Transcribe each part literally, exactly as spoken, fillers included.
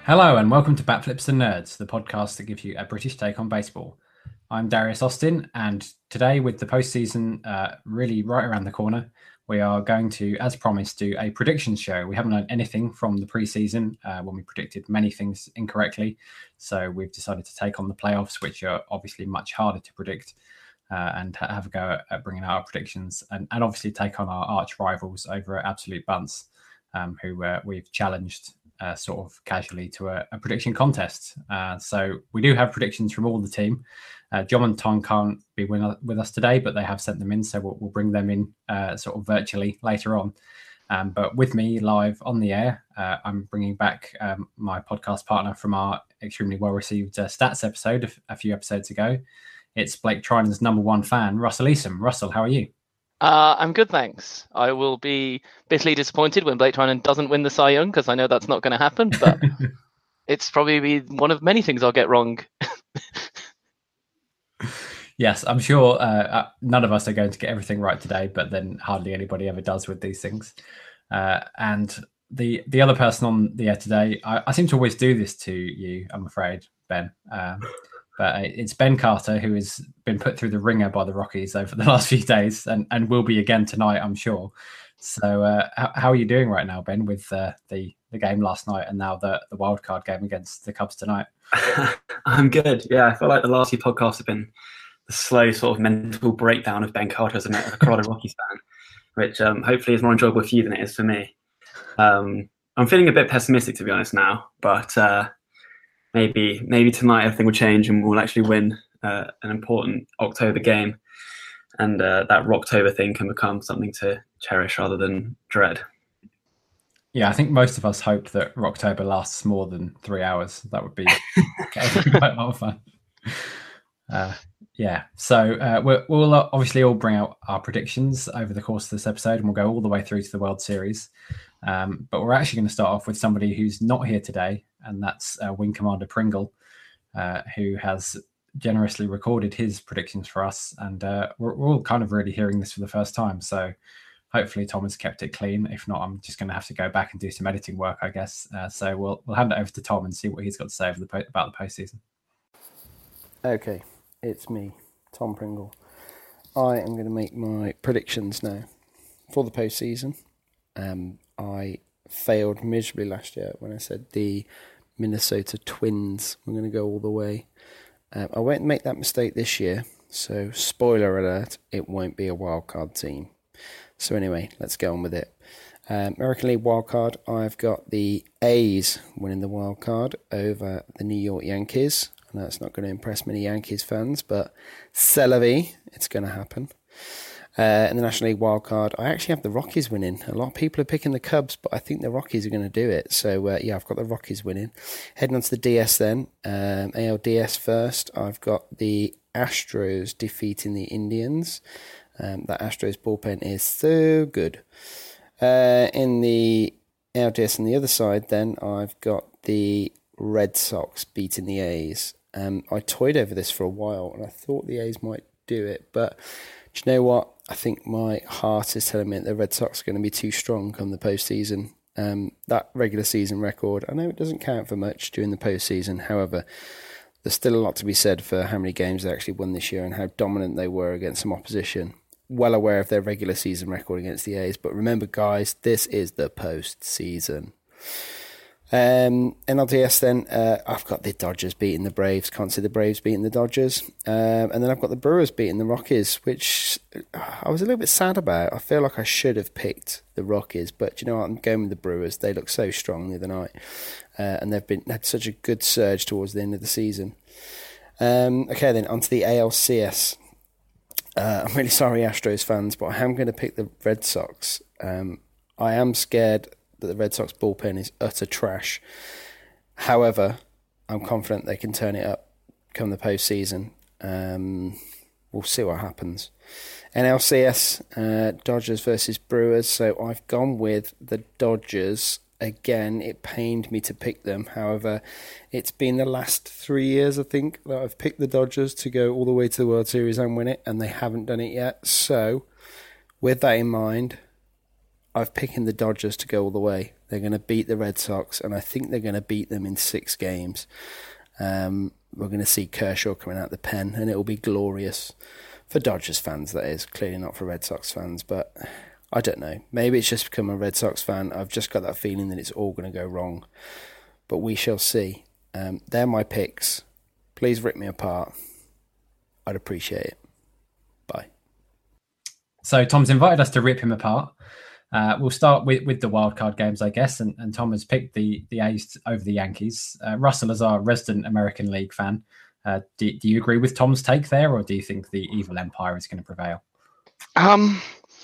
Hello and welcome to Batflips and Nerds, the podcast that gives you a British take on baseball. I'm Darius Austin, and today, with the postseason uh, really right around the corner, we are going to, as promised, do a predictions show. We haven't learned anything from the preseason uh, when we predicted many things incorrectly, so we've decided to take on the playoffs, which are obviously much harder to predict, uh, and have a go at bringing out our predictions, and, and obviously take on our arch rivals over at Absolute Bunts, um, who uh, we've challenged uh, sort of casually to a, a prediction contest. Uh, so we do have predictions from all the team. Uh, John and Tom can't be with, with us today, but they have sent them in, so we'll, we'll bring them in uh, sort of virtually later on. Um, but with me live on the air, uh, I'm bringing back um, my podcast partner from our extremely well-received uh, stats episode a, a few episodes ago. It's Blake Trinan's number one fan, Russell Easom. Russell, how are you? Uh, I'm good, thanks. I will be bitterly disappointed when Blake Trinan doesn't win the Cy Young, because I know that's not going to happen, but it's probably one of many things I'll get wrong. Yes, I'm sure uh, none of us are going to get everything right today, but then hardly anybody ever does with these things. Uh, and the the other person on the air today, I, I seem to always do this to you, I'm afraid, Ben. Um, but it's Ben Carter, who has been put through the ringer by the Rockies over the last few days, and, and will be again tonight, I'm sure. So uh, how, how are you doing right now, Ben, with uh, the, the game last night and now the, the wildcard game against the Cubs tonight? I'm good. Yeah, I feel like the last few podcasts have been the slow sort of mental breakdown of Ben Carter as a, a Colorado Rockies fan, which um, hopefully is more enjoyable for you than it is for me. Um, I'm feeling a bit pessimistic, to be honest, now, but uh, maybe maybe tonight everything will change and we'll actually win uh, an important October game, and uh, that Rocktober thing can become something to cherish rather than dread. Yeah, I think most of us hope that Rocktober lasts more than three hours. That would be quite a lot of fun. Uh, yeah, so uh, we'll, we'll obviously all bring out our predictions over the course of this episode, and we'll go all the way through to the World Series. Um, but we're actually going to start off with somebody who's not here today, and that's uh, Wing Commander Pringle, uh, who has generously recorded his predictions for us. And uh, we're, we're all kind of really hearing this for the first time. So hopefully Tom has kept it clean. If not, I'm just going to have to go back and do some editing work, I guess. Uh, so we'll we'll hand it over to Tom and see what he's got to say over the po- about the postseason. Okay, it's me, Tom Pringle. I am going to make my predictions now for the postseason. Um, I failed miserably last year when I said the Minnesota Twins were going to go all the way. Um, I won't make that mistake this year, so spoiler alert, it won't be a wildcard team. So anyway, let's get on with it. Um, American League wildcard, I've got the A's winning the wildcard over the New York Yankees. I know it's not going to impress many Yankees fans, but c'est la vie, it's going to happen. Uh, in the National League wildcard, I actually have the Rockies winning. A lot of people are picking the Cubs, but I think the Rockies are going to do it. So uh, yeah, I've got the Rockies winning. Heading on to the D S then, um, A L D S first, I've got the Astros defeating the Indians. Um, that Astros bullpen is so good. Uh, in the A L D S on the other side, then I've got the Red Sox beating the A's. Um, I toyed over this for a while, and I thought the A's might do it, but do you know what? I think my heart is telling me that the Red Sox are going to be too strong come the postseason. Um, that regular season record, I know it doesn't count for much during the postseason. However, there's still a lot to be said for how many games they actually won this year and how dominant they were against some opposition. Well aware of their regular season record against the A's, but remember, guys, this is the postseason. Um, N L D S then, uh, I've got the Dodgers beating the Braves. Can't see the Braves beating the Dodgers. Um, and then I've got the Brewers beating the Rockies, which I was a little bit sad about. I feel like I should have picked the Rockies, but you know what? I'm going with the Brewers. They look so strong the other night, uh, and they've been had such a good surge towards the end of the season. Um, okay, then onto the A L C S. Uh, I'm really sorry, Astros fans, but I am going to pick the Red Sox. Um, I am scared that the Red Sox bullpen is utter trash. However, I'm confident they can turn it up come the postseason. Um, we'll see what happens. N L C S, uh, Dodgers versus Brewers. So I've gone with the Dodgers. Again, it pained me to pick them. However, it's been the last three years, I think, that I've picked the Dodgers to go all the way to the World Series and win it, and they haven't done it yet. So, with that in mind, I've picking the Dodgers to go all the way. They're going to beat the Red Sox, and I think they're going to beat them in six games. Um, we're going to see Kershaw coming out the pen, and it will be glorious for Dodgers fans, that is. Clearly not for Red Sox fans, but I don't know. Maybe it's just become a Red Sox fan. I've just got that feeling that it's all going to go wrong. But we shall see. Um, they're my picks. Please rip me apart. I'd appreciate it. Bye. So Tom's invited us to rip him apart. Uh, we'll start with, with the wildcard games, I guess, and, and Tom has picked the, the A's over the Yankees. Uh, Russell, as our resident American League fan, uh, do, do you agree with Tom's take there, or do you think the evil empire is going to prevail? Um,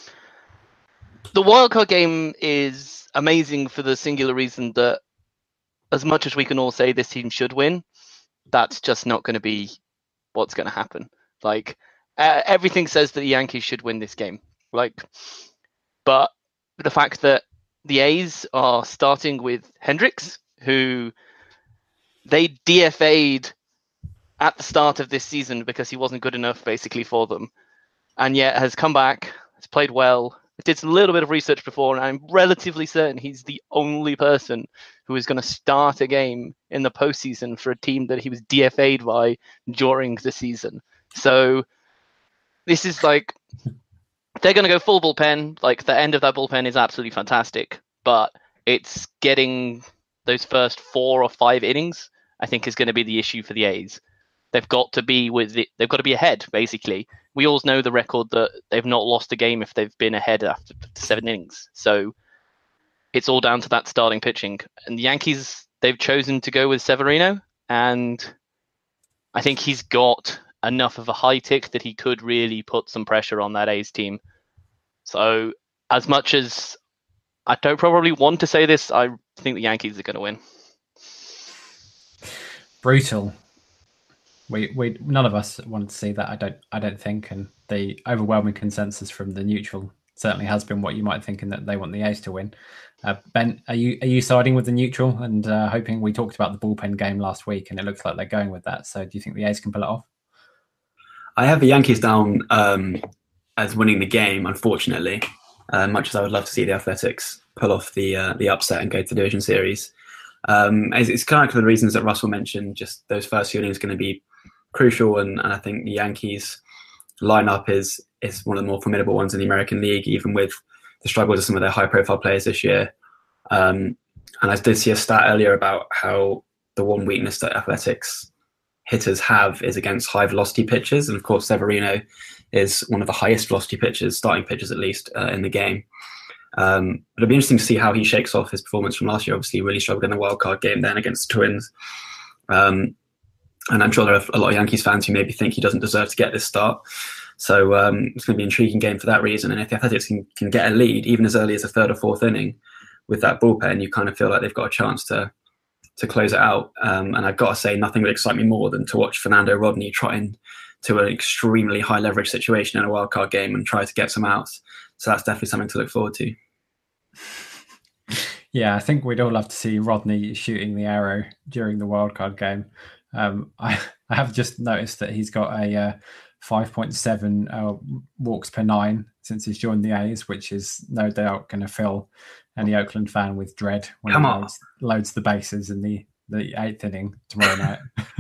the wildcard game is amazing for the singular reason that as much as we can all say this team should win, that's just not going to be what's going to happen. Like, uh, everything says that the Yankees should win this game. Like, but the fact that the A's are starting with Hendricks, who they D F A'd at the start of this season because he wasn't good enough, basically, for them, and yet has come back, has played well. I did a little bit of research before, and I'm relatively certain he's the only person who is going to start a game in the postseason for a team that he was D F A'd by during the season. So this is like, they're going to go full bullpen. Like, the end of that bullpen is absolutely fantastic, but it's getting those first four or five innings, I think, is going to be the issue for the A's. They've got to be with it. They've got to be ahead, basically. We all know the record that they've not lost a game if they've been ahead after seven innings. So it's all down to that starting pitching. And the Yankees, they've chosen to go with Severino, and I think he's got enough of a high tick that he could really put some pressure on that A's team. So as much as I don't probably want to say this, I think the Yankees are going to win. Brutal. We we none of us wanted to see that. I don't I don't think, and the overwhelming consensus from the neutral certainly has been what you might think, in that they want the A's to win. Uh, Ben, are you are you siding with the neutral and uh, hoping? We talked about the bullpen game last week, and it looks like they're going with that. So do you think the A's can pull it off? I have the Yankees down um, as winning the game, unfortunately. Uh, much as I would love to see the Athletics pull off the uh, the upset and go to the division series, um, it's, it's kind of for the reasons that Russell mentioned. Just those first few innings are going to be crucial, and, and I think the Yankees lineup is is one of the more formidable ones in the American League, even with the struggles of some of their high profile players this year. Um, and I did see a stat earlier about how the one weakness that Athletics hitters have is against high velocity pitches, and of course Severino is one of the highest velocity pitchers, starting pitchers at least, uh, in the game. Um, but it'll be interesting to see how he shakes off his performance from last year. Obviously, he really struggled in the wild card game then against the Twins. Um, And I'm sure there are a lot of Yankees fans who maybe think he doesn't deserve to get this start. So um, it's going to be an intriguing game for that reason. And if the Athletics can, can get a lead, even as early as the third or fourth inning with that bullpen, you kind of feel like they've got a chance to to close it out. Um, and I've got to say, nothing would excite me more than to watch Fernando Rodney try into an extremely high leverage situation in a wildcard game and try to get some outs. So that's definitely something to look forward to. Yeah, I think we'd all love to see Rodney shooting the arrow during the wildcard game. Um, I, I have just noticed that he's got a uh, five point seven uh, walks per nine since he's joined the A's, which is no doubt going to fill any Oakland fan with dread when Come he on. loads, loads the bases in the, the eighth inning tomorrow night.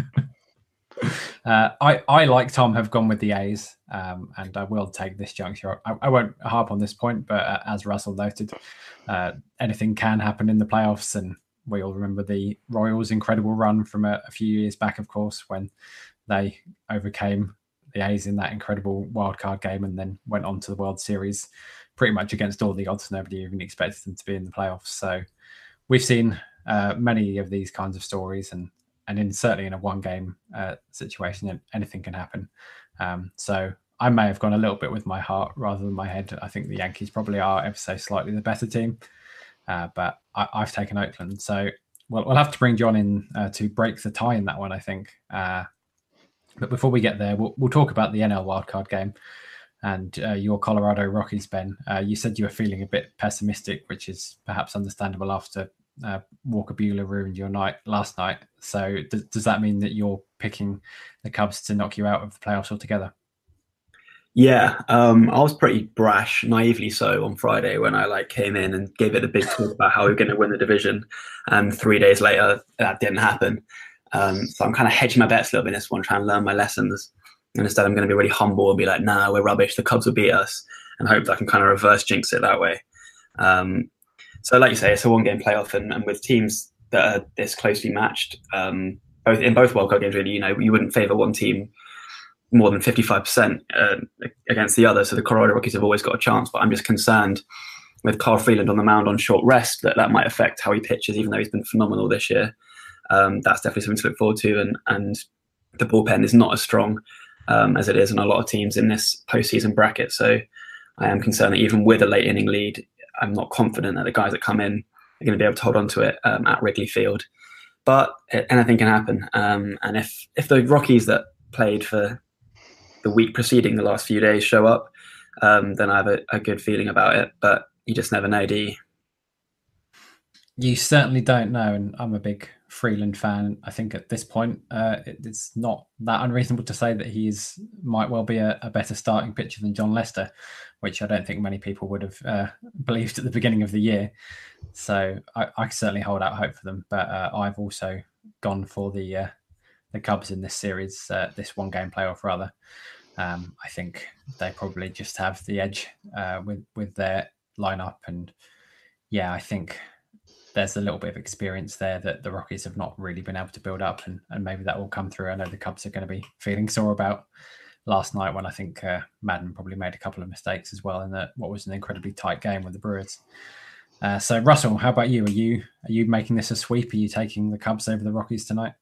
uh, I, I, like Tom, have gone with the A's, um, and I will take this juncture. I, I won't harp on this point, but uh, as Russell noted, uh, anything can happen in the playoffs, and we all remember the Royals' incredible run from a, a few years back, of course, when they overcame the A's in that incredible wildcard game and then went on to the World Series pretty much against all the odds. Nobody even expected them to be in the playoffs. So we've seen uh, many of these kinds of stories, and and in certainly in a one-game uh, situation, anything can happen. Um, so I may have gone a little bit with my heart rather than my head. I think the Yankees probably are ever so slightly the better team. Uh, but I, I've taken Oakland, so we'll, we'll have to bring John in uh, to break the tie in that one, I think. Uh, but before we get there, we'll, we'll talk about the N L wildcard game and uh, your Colorado Rockies, Ben. Uh, you said you were feeling a bit pessimistic, which is perhaps understandable after uh, Walker Buehler ruined your night last night. So does, does that mean that you're picking the Cubs to knock you out of the playoffs altogether? Yeah, um, I was pretty brash, naively so, on Friday when I like came in and gave it a big talk about how we were going to win the division, and three days later that didn't happen. Um, so I'm kind of hedging my bets a little bit in this one, trying to learn my lessons. And instead, I'm going to be really humble and be like, "Nah, we're rubbish. The Cubs will beat us," and hope that I can kind of reverse jinx it that way. Um, so, like you say, it's a one-game playoff, and, and with teams that are this closely matched, um, both in both wildcard games, really, you know, you wouldn't favour one team more than fifty-five percent uh, against the other. So the Colorado Rockies have always got a chance, but I'm just concerned with Kyle Freeland on the mound on short rest that that might affect how he pitches, even though he's been phenomenal this year. Um, that's definitely something to look forward to. And, and the bullpen is not as strong um, as it is in a lot of teams in this postseason bracket. So I am concerned that even with a late inning lead, I'm not confident that the guys that come in are going to be able to hold on to it um, at Wrigley Field. But anything can happen. Um, and if, if the Rockies that played for the week preceding the last few days show up, um, then I have a, a good feeling about it. But you just never know, do you? You certainly don't know, and I'm a big Freeland fan. I think at this point, uh, it, it's not that unreasonable to say that he is might well be a, a better starting pitcher than John Lester, which I don't think many people would have uh, believed at the beginning of the year. So I, I certainly hold out hope for them. But uh, I've also gone for the uh, the Cubs in this series, uh, this one game playoff rather. Um, I think they probably just have the edge uh, with with their lineup, and yeah, I think there's a little bit of experience there that the Rockies have not really been able to build up, and, and maybe that will come through. I know the Cubs are going to be feeling sore about last night when I think uh, Madden probably made a couple of mistakes as well in that what was an incredibly tight game with the Brewers. Uh, so Russell, how about you? Are you are you making this a sweep? Are you taking the Cubs over the Rockies tonight?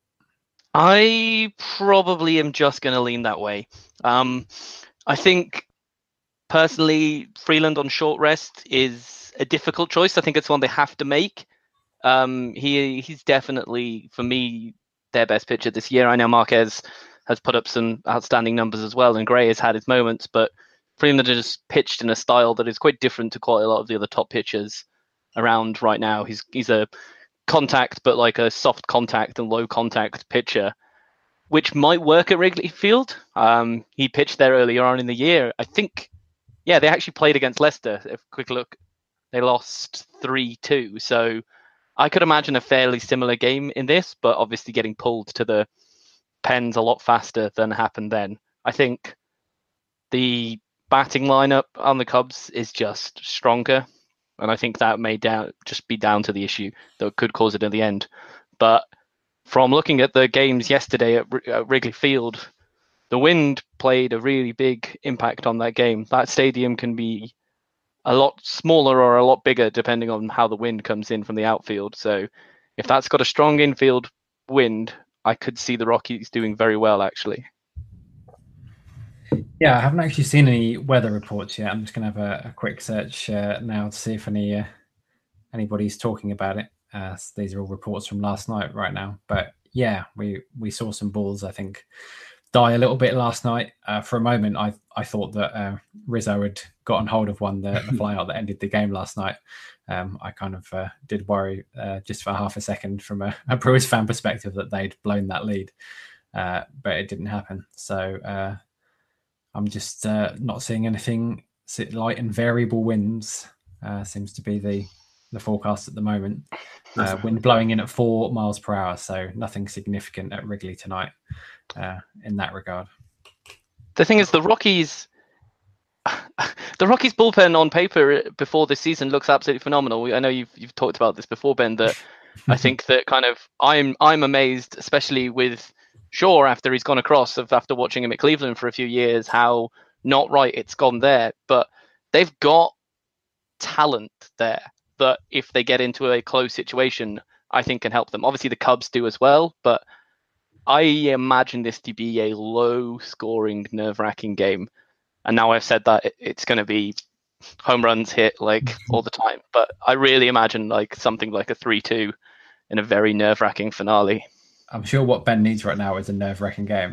I probably am just going to lean that way. Um, I think personally, Freeland on short rest is a difficult choice. I think it's one they have to make. Um, he he's definitely, for me, their best pitcher this year. I know Marquez has put up some outstanding numbers as well, and Gray has had his moments, but Freeland has pitched in a style that is quite different to quite a lot of the other top pitchers around right now. He's he's a contact, but like a soft contact and low contact pitcher, which might work at Wrigley Field. Um, he pitched there earlier on in the year. I think, yeah, they actually played against Leicester. If a quick look, they lost three two. So I could imagine a fairly similar game in this, but obviously getting pulled to the pens a lot faster than happened then. I think the batting lineup on the Cubs is just stronger. And I think that may down, just be down to the issue that could cause it in the end. But from looking at the games yesterday at, at Wrigley Field, the wind played a really big impact on that game. That stadium can be a lot smaller or a lot bigger depending on how the wind comes in from the outfield. So if that's got a strong infield wind, I could see the Rockies doing very well, actually. Yeah, I haven't actually seen any weather reports yet. I'm just going to have a, a quick search uh, now to see if any uh, anybody's talking about it. Uh, so these are all reports from last night right now. But yeah, we, we saw some balls, I think, die a little bit last night. Uh, for a moment, I I thought that uh, Rizzo had gotten hold of one, the, the flyout that ended the game last night. Um, I kind of uh, did worry uh, just for half a second from a, a Brewers fan perspective that they'd blown that lead. Uh, but it didn't happen. So uh, I'm just uh, not seeing anything. Light and variable winds uh, seems to be the, the forecast at the moment. Uh, wind blowing in at four miles per hour, so nothing significant at Wrigley tonight uh, in that regard. The thing is, the Rockies, the Rockies bullpen on paper before this season looks absolutely phenomenal. I know you've you've talked about this before, Ben. That I think that kind of I'm I'm amazed, especially with Shaw after he's gone across, of after watching him at Cleveland for a few years, how not right it's gone there. But they've got talent there that if they get into a close situation, I think can help them. Obviously, the Cubs do as well, but I imagine this to be a low-scoring, nerve-wracking game. And now I've said that, it's going to be home runs hit like all the time. But I really imagine like something like a three two in a very nerve-wracking finale. I'm sure what Ben needs right now is a nerve-wracking game.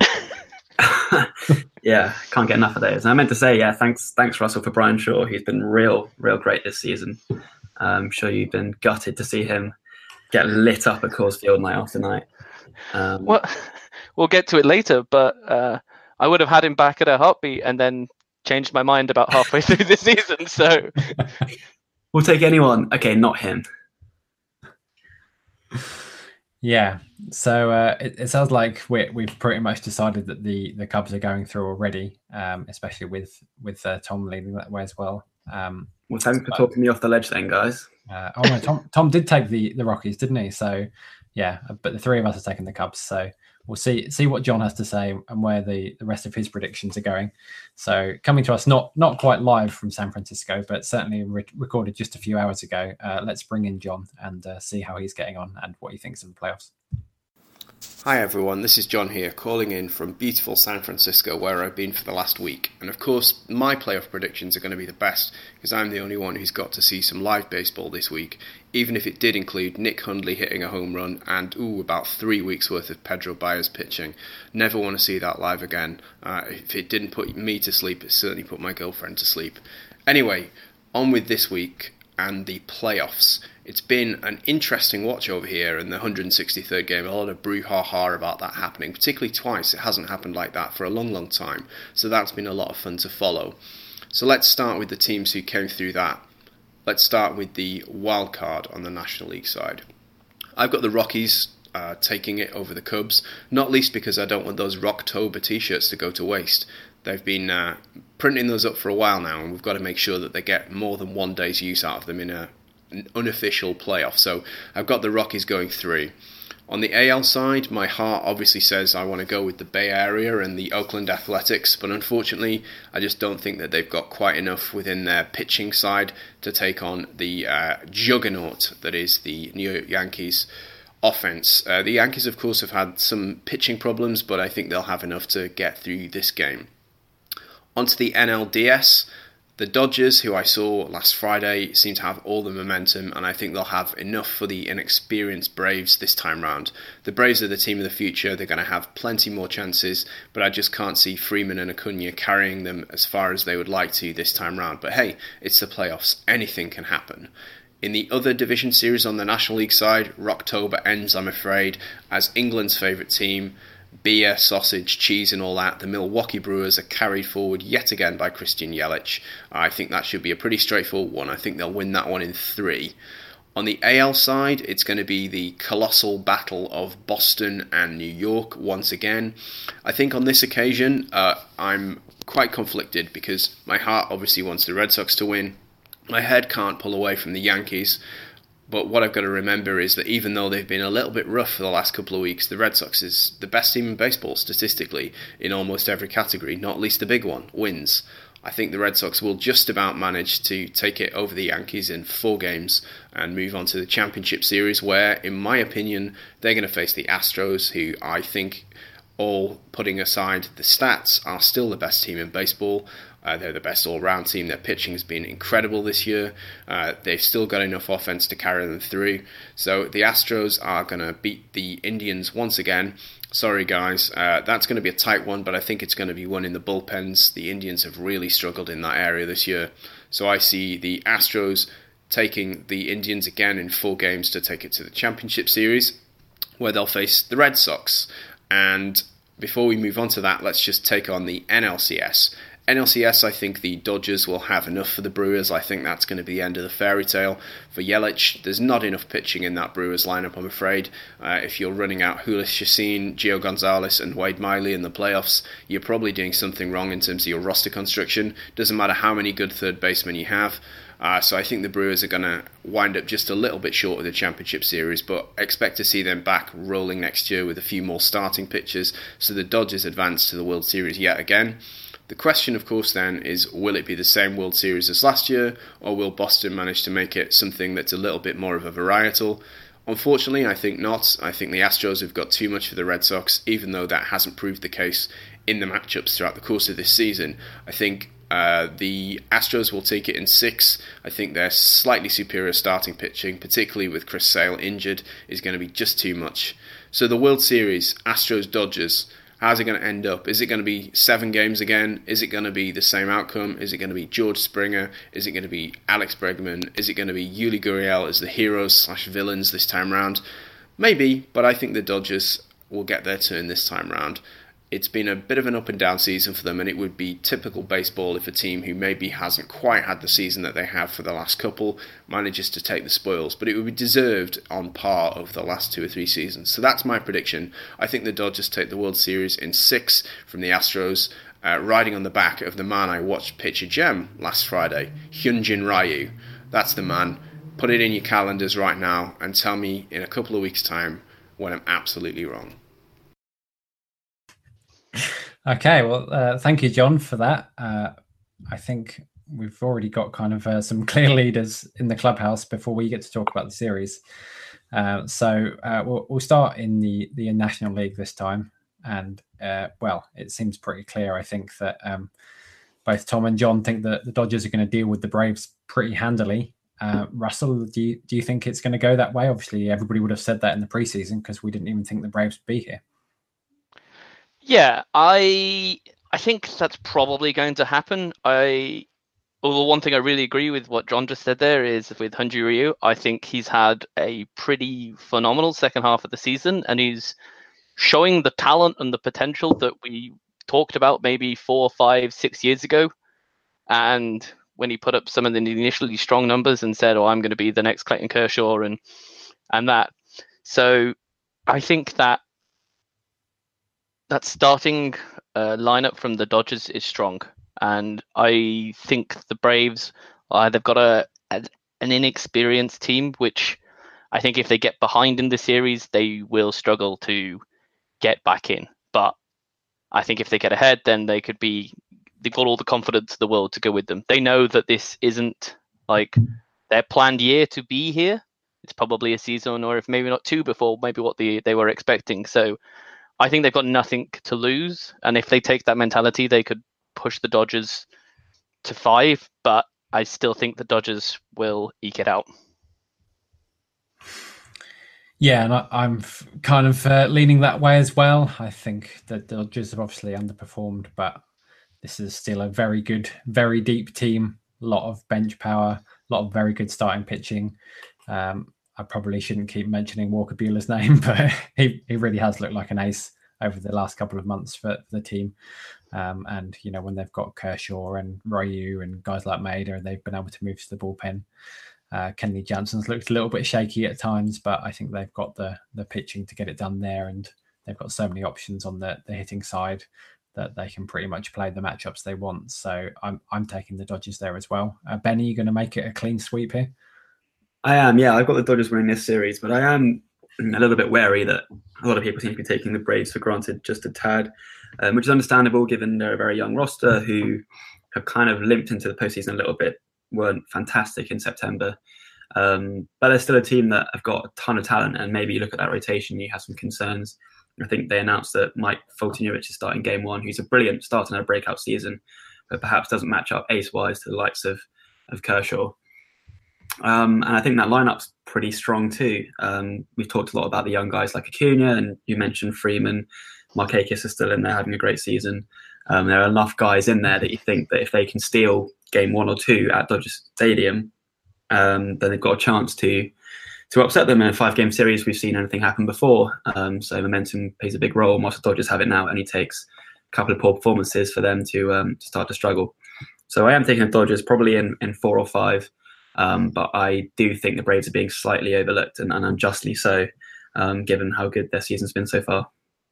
Yeah, can't get enough of those. And I meant to say, yeah, thanks, thanks Russell for Brian Shaw. He's been real, real great this season. I'm sure you've been gutted to see him get lit up at Coors Field night after night. Um, well, we'll get to it later, but uh, I would have had him back at a heartbeat, and then changed my mind about halfway through the season. So we'll take anyone. Okay, not him. Yeah, so uh, it, it sounds like we we've pretty much decided that the, the Cubs are going through already, um, especially with with uh, Tom leading that way as well. Um, well, thanks for but, talking me off the ledge, then, guys. Uh, oh no, Tom Tom did take the, the Rockies, didn't he? So yeah, but the three of us are taking the Cubs. So we'll see see what John has to say and where the, the rest of his predictions are going. So coming to us, not not quite live from San Francisco, but certainly re- recorded just a few hours ago. Uh, let's bring in John and uh, see how he's getting on and what he thinks of the playoffs. Hi everyone, this is John here, calling in from beautiful San Francisco, where I've been for the last week. And of course, my playoff predictions are going to be the best, because I'm the only one who's got to see some live baseball this week, even if it did include Nick Hundley hitting a home run and, ooh, about three weeks worth of Pedro Baez pitching. Never want to see that live again. Uh, if it didn't put me to sleep, it certainly put my girlfriend to sleep. Anyway, on with this week and the playoffs. It's been an interesting watch over here in the one hundred sixty-third game. A lot of brouhaha about that happening, particularly twice. It hasn't happened like that for a long, long time. So that's been a lot of fun to follow. So let's start with the teams who came through that. Let's start with the wild card on the National League side. I've got the Rockies uh, taking it over the Cubs, not least because I don't want those Rocktober t-shirts to go to waste. They've been uh, printing those up for a while now, and we've got to make sure that they get more than one day's use out of them in a an unofficial playoff. So I've got the Rockies going through. On the A L side, my heart obviously says I want to go with the Bay Area and the Oakland Athletics, but unfortunately I just don't think that they've got quite enough within their pitching side to take on the uh, juggernaut that is the New York Yankees offense. Uh, the Yankees, of course, have had some pitching problems, but I think they'll have enough to get through this game. Onto the N L D S. The Dodgers, who I saw last Friday, seem to have all the momentum, and I think they'll have enough for the inexperienced Braves this time round. The Braves are the team of the future. They're going to have plenty more chances, but I just can't see Freeman and Acuna carrying them as far as they would like to this time round. But hey, it's the playoffs. Anything can happen. In the other division series on the National League side, Rocktober ends, I'm afraid, as England's favourite team. Beer, sausage, cheese and all that, the Milwaukee Brewers are carried forward yet again by Christian Yelich. I think that should be a pretty straightforward one. I think they'll win that one in three. On the A L side, it's going to be the colossal battle of Boston and New York once again. I think on this occasion, uh, I'm quite conflicted because my heart obviously wants the Red Sox to win. My head can't pull away from the Yankees. But what I've got to remember is that even though they've been a little bit rough for the last couple of weeks, the Red Sox is the best team in baseball statistically in almost every category, not least the big one, wins. I think the Red Sox will just about manage to take it over the Yankees in four games and move on to the championship series where, in my opinion, they're going to face the Astros, who I think, all putting aside the stats, are still the best team in baseball. Uh, they're the best all-round team. Their pitching has been incredible this year. Uh, they've still got enough offense to carry them through. So the Astros are going to beat the Indians once again. Sorry, guys. Uh, that's going to be a tight one, but I think it's going to be one in the bullpens. The Indians have really struggled in that area this year. So I see the Astros taking the Indians again in four games to take it to the championship series, where they'll face the Red Sox. And before we move on to that, let's just take on the N L C S. N L C S, I think the Dodgers will have enough for the Brewers. I think that's going to be the end of the fairy tale. For Yelich, there's not enough pitching in that Brewers lineup, I'm afraid. Uh, if you're running out Jhoulys Chacin, Gio Gonzalez and Wade Miley in the playoffs, you're probably doing something wrong in terms of your roster construction. Doesn't matter how many good third basemen you have. Uh, so I think the Brewers are going to wind up just a little bit short of the championship series, but expect to see them back rolling next year with a few more starting pitchers. So the Dodgers advance to the World Series yet again. The question, of course, then, is will it be the same World Series as last year, or will Boston manage to make it something that's a little bit more of a varietal? Unfortunately, I think not. I think the Astros have got too much for the Red Sox, even though that hasn't proved the case in the matchups throughout the course of this season. I think uh, the Astros will take it in six. I think their slightly superior starting pitching, particularly with Chris Sale injured, is going to be just too much. So the World Series, Astros-Dodgers, how's it going to end up? Is it going to be seven games again? Is it going to be the same outcome? Is it going to be George Springer? Is it going to be Alex Bregman? Is it going to be Yuli Gurriel as the heroes slash villains this time round? Maybe, but I think the Dodgers will get their turn this time round. it's been a bit of an up and down season for them, and it would be typical baseball if a team who maybe hasn't quite had the season that they have for the last couple manages to take the spoils, but it would be deserved on par over the last two or three seasons. So that's my prediction. I think the Dodgers take the World Series in six from the Astros, uh, riding on the back of the man I watched pitch a gem last Friday, Hyunjin Ryu. That's the man. Put it in your calendars right now and tell me in a couple of weeks' time when I'm absolutely wrong. Okay, well, uh, thank you, John, for that. Uh, I think we've already got kind of uh, some clear leaders in the clubhouse before we get to talk about the series. Uh, so uh, we'll, we'll start in the, the National League this time. And, uh, well, it seems pretty clear, I think, that um, both Tom and John think that the Dodgers are going to deal with the Braves pretty handily. Uh, Russell, do you, do you think it's going to go that way? Obviously, everybody would have said that in the preseason because we didn't even think the Braves would be here. Yeah, I I think that's probably going to happen. I although one thing I really agree with what John just said there is with Hyunjin Ryu, I think he's had a pretty phenomenal second half of the season, and he's showing the talent and the potential that we talked about maybe four, five, six years ago. And when he put up some of the initially strong numbers and said, "Oh, I'm going to be the next Clayton Kershaw," and and that, so I think that. That starting uh, lineup from the Dodgers is strong, and I think the Braves uh, they've got a, a an inexperienced team, which I think if they get behind in the series, they will struggle to get back in. But I think if they get ahead, then they could be. They've got all the confidence in the world to go with them. They know that this isn't like their planned year to be here. It's probably a season, or if maybe not two before, maybe what the they were expecting. So. I think they've got nothing to lose, and if they take that mentality, they could push the Dodgers to five, but I still think the Dodgers will eke it out. Yeah, and I, I'm f- kind of uh, leaning that way as well. I think the Dodgers have obviously underperformed, but this is still a very good, very deep team, a lot of bench power, a lot of very good starting pitching. Um, I probably shouldn't keep mentioning Walker Buehler's name, but he, he really has looked like an ace over the last couple of months for, for the team. Um, and, you know, when they've got Kershaw and Ryu and guys like Maeda, they've been able to move to the bullpen. Uh, Kenley Jansen's looked a little bit shaky at times, but I think they've got the the pitching to get it done there. And they've got so many options on the, the hitting side that they can pretty much play the matchups they want. So I'm I'm taking the Dodgers there as well. Uh, Benny, you going to make it a clean sweep here? I am, yeah. I've got the Dodgers winning this series, but I am a little bit wary that a lot of people seem to be taking the Braves for granted just a tad, um, which is understandable given they're a very young roster who have kind of limped into the postseason a little bit, weren't fantastic in September. Um, but they're still a team that have got a ton of talent, and maybe you look at that rotation, you have some concerns. I think they announced that Mike Foltynewicz is starting game one, who's a brilliant starter in a breakout season, but perhaps doesn't match up ace-wise to the likes of, of Kershaw. Um, and I think that lineup's pretty strong too. Um, we've talked a lot about the young guys like Acuna, and you mentioned Freeman. Markakis is still in there having a great season. Um, there are enough guys in there that you think that if they can steal game one or two at Dodger Stadium, um, then they've got a chance to to upset them in a five-game series. We've seen anything happen before. Um, so momentum plays a big role. Most of the Dodgers have it now, and it takes a couple of poor performances for them to, um, to start to struggle. So I am taking the Dodgers probably in, in four or five. Um, but I do think the Braves are being slightly overlooked, and, and unjustly so, um, given how good their season's been so far.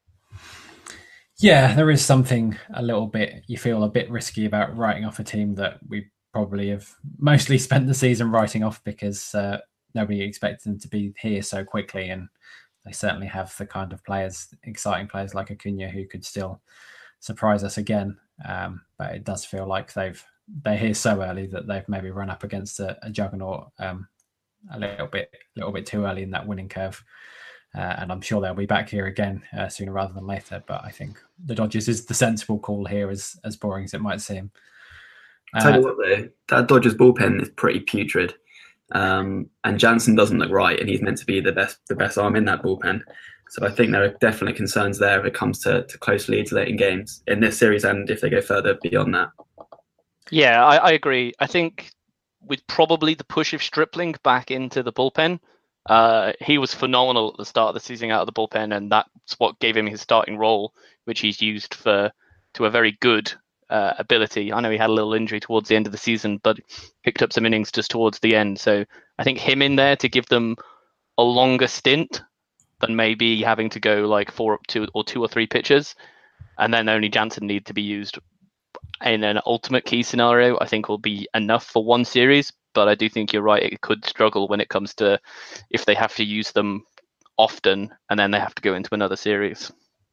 Yeah, there is something a little bit, you feel a bit risky about writing off a team that we probably have mostly spent the season writing off because uh, nobody expected them to be here so quickly. And they certainly have the kind of players, exciting players like Acuna, who could still surprise us again. Um, but it does feel like they've they're here so early that they've maybe run up against a, a juggernaut um, a little bit, little bit too early in that winning curve. Uh, and I'm sure they'll be back here again uh, sooner rather than later. But I think the Dodgers is the sensible call here, as as boring as it might seem. Uh, I'll tell you what, though, that Dodgers bullpen is pretty putrid. Um, and Jansen doesn't look right, and he's meant to be the best the best arm in that bullpen. So I think there are definitely concerns there if it comes to, to close leads late in games in this series, and if they go further beyond that. Yeah, I, I agree. I think with probably the push of Stripling back into the bullpen, uh, he was phenomenal at the start of the season out of the bullpen, and that's what gave him his starting role which he's used for to a very good uh, ability. I know he had a little injury towards the end of the season, but picked up some innings just towards the end. So I think him in there to give them a longer stint than maybe having to go like four up two or two or three pitches, and then only Jansen need to be used in an ultimate key scenario, I think will be enough for one series. But I do think you're right, it could struggle when it comes to if they have to use them often and then they have to go into another series.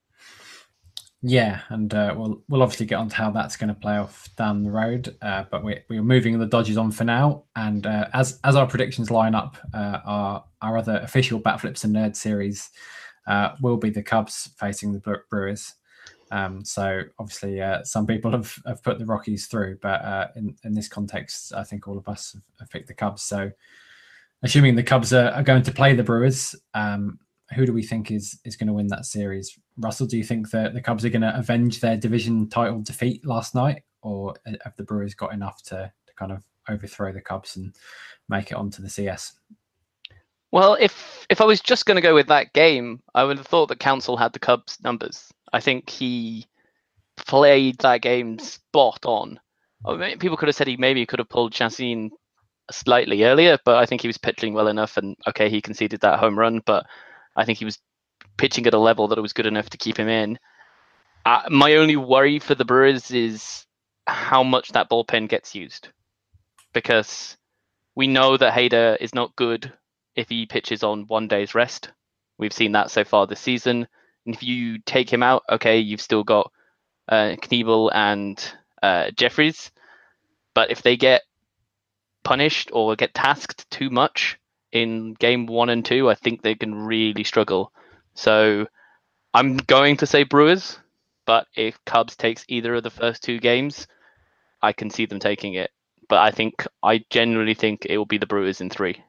Yeah, and uh, we'll we'll obviously get on to how that's going to play off down the road. Uh, but we we're moving the Dodgers on for now, and uh, as as our predictions line up, uh, our our other official Bat Flips and Nerds series uh, will be the Cubs facing the Brewers. Um, so obviously, uh, some people have, have put the Rockies through, but uh, in in this context, I think all of us have, have picked the Cubs. So, assuming the Cubs are, are going to play the Brewers, um, who do we think is is going to win that series? Russell, do you think that the Cubs are going to avenge their division title defeat last night, or have the Brewers got enough to, to kind of overthrow the Cubs and make it onto the C S? Well, if if I was just going to go with that game, I would have thought that Counsell had the Cubs numbers. I think he played that game spot on. I mean, people could have said he maybe could have pulled Chacín slightly earlier, but I think he was pitching well enough. And okay, he conceded that home run, but I think he was pitching at a level that it was good enough to keep him in. Uh, my only worry for the Brewers is how much that bullpen gets used, because we know that Hader is not good if he pitches on one day's rest. We've seen that so far this season. And if you take him out, okay, you've still got uh, Kniebel and uh, Jeffries. But if they get punished or get tasked too much in game one and two, I think they can really struggle. So I'm going to say Brewers, but if Cubs takes either of the first two games, I can see them taking it. But I think, I genuinely think it will be the Brewers in three.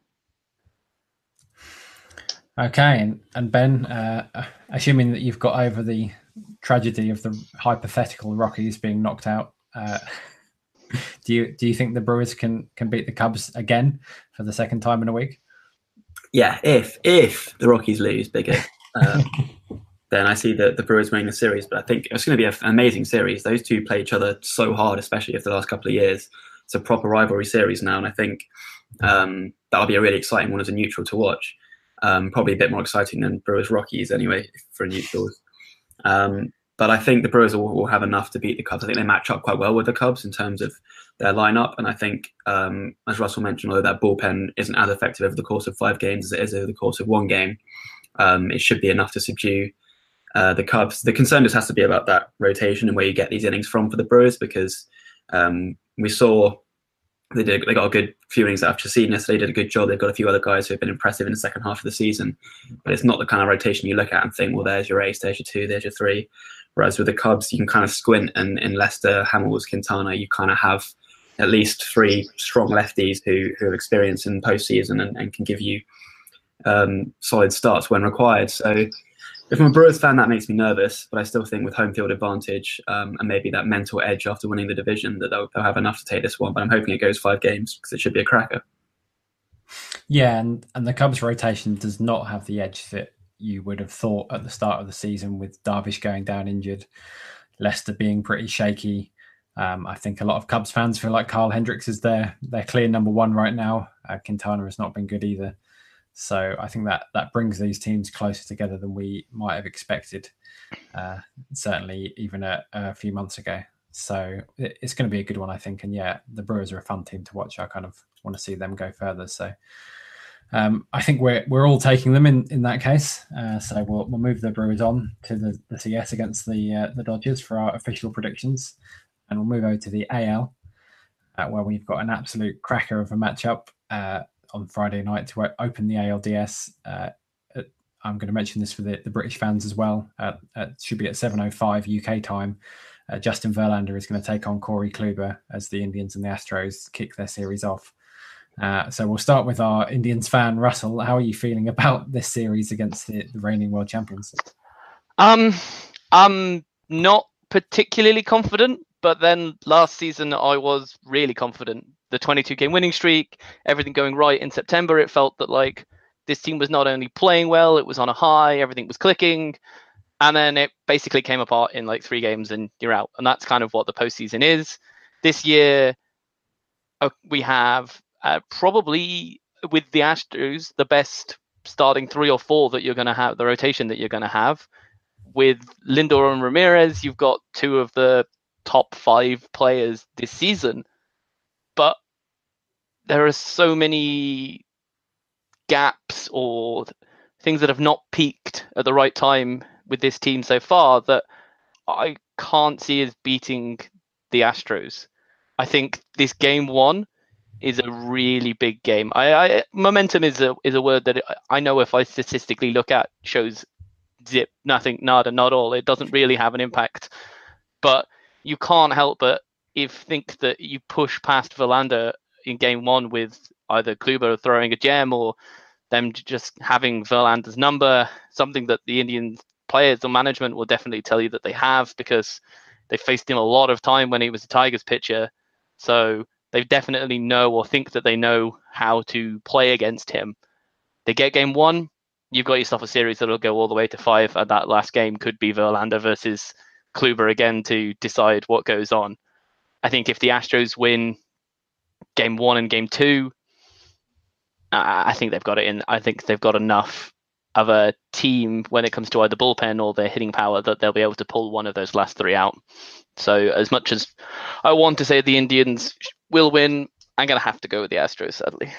Okay, and, and Ben, uh, assuming that you've got over the tragedy of the hypothetical Rockies being knocked out, uh, do you do you think the Brewers can can beat the Cubs again for the second time in a week? Yeah, if if the Rockies lose bigger, um, then I see the, the Brewers winning the series. But I think it's going to be an amazing series. Those two play each other so hard, especially over the last couple of years. It's a proper rivalry series now, and I think um, that'll be a really exciting one as a neutral to watch. Um, probably a bit more exciting than Brewers Rockies anyway for neutrals. Um, but I think the Brewers will, will have enough to beat the Cubs. I think they match up quite well with the Cubs in terms of their lineup. And I think, um, as Russell mentioned, although that bullpen isn't as effective over the course of five games as it is over the course of one game, um, it should be enough to subdue uh, the Cubs. The concern just has to be about that rotation and where you get these innings from for the Brewers, because um, we saw They did. They got a good few innings out of Chacín yesterday. Did a good job. They've got a few other guys who have been impressive in the second half of the season, but it's not the kind of rotation you look at and think, well, there's your ace, there's your two, there's your three. Whereas with the Cubs, you can kind of squint, and in Lester, Hamels, Quintana, you kind of have at least three strong lefties who who have experience in postseason and, and can give you um, solid starts when required. So, if I'm a Brewers fan, that makes me nervous, but I still think with home field advantage um, and maybe that mental edge after winning the division, that they'll, they'll have enough to take this one. But I'm hoping it goes five games because it should be a cracker. Yeah, and, and the Cubs rotation does not have the edge that you would have thought at the start of the season, with Darvish going down injured, Lester being pretty shaky. Um, I think a lot of Cubs fans feel like Kyle Hendricks is their, their clear number one right now. Uh, Quintana has not been good either. So I think that that brings these teams closer together than we might have expected, uh, certainly even a, a few months ago. So it, it's going to be a good one, I think. And yeah, the Brewers are a fun team to watch. I kind of want to see them go further. So um, I think we're we're all taking them in, in that case. Uh, so we'll we'll move the Brewers on to the, the C S against the uh, the Dodgers for our official predictions, and we'll move over to the A L, uh, where we've got an absolute cracker of a matchup Uh, on Friday night to open the A L D S. Uh, I'm going to mention this for the, the British fans as well. Uh, it should be at seven oh five U K time. Uh, Justin Verlander is going to take on Corey Kluber as the Indians and the Astros kick their series off. Uh, so we'll start with our Indians fan, Russell. How are you feeling about this series against the, the reigning world champions? Um, I'm not particularly confident, but then last season I was really confident. The twenty-two game winning streak, everything going right in September, it felt that like this team was not only playing well, it was on a high, everything was clicking. and then it basically came apart in like three games and you're out. And that's kind of what the postseason is. This year, uh, we have uh, probably with the Astros the best starting three or four that you're going to have, the rotation that you're going to have. With Lindor and Ramirez, you've got two of the top five players this season. But there are so many gaps or things that have not peaked at the right time with this team so far that I can't see as beating the Astros. I think this game one is a really big game. I, I momentum is a is a word that I know if I statistically look at shows zip, nothing, nada, not all. It doesn't really have an impact. But you can't help but if think that you push past Verlander in game one with either Kluber throwing a gem or them just having Verlander's number, something that the Indian players or management will definitely tell you that they have because they faced him a lot of time when he was a Tigers pitcher. So they definitely know or think that they know how to play against him. They get game one, you've got yourself a series that'll go all the way to five, and that last game could be Verlander versus Kluber again to decide what goes on. I think if the Astros win game one and game two, uh, I think they've got it in. I think they've got enough of a team when it comes to either bullpen or their hitting power that they'll be able to pull one of those last three out. So as much as I want to say the Indians will win, I'm going to have to go with the Astros, sadly.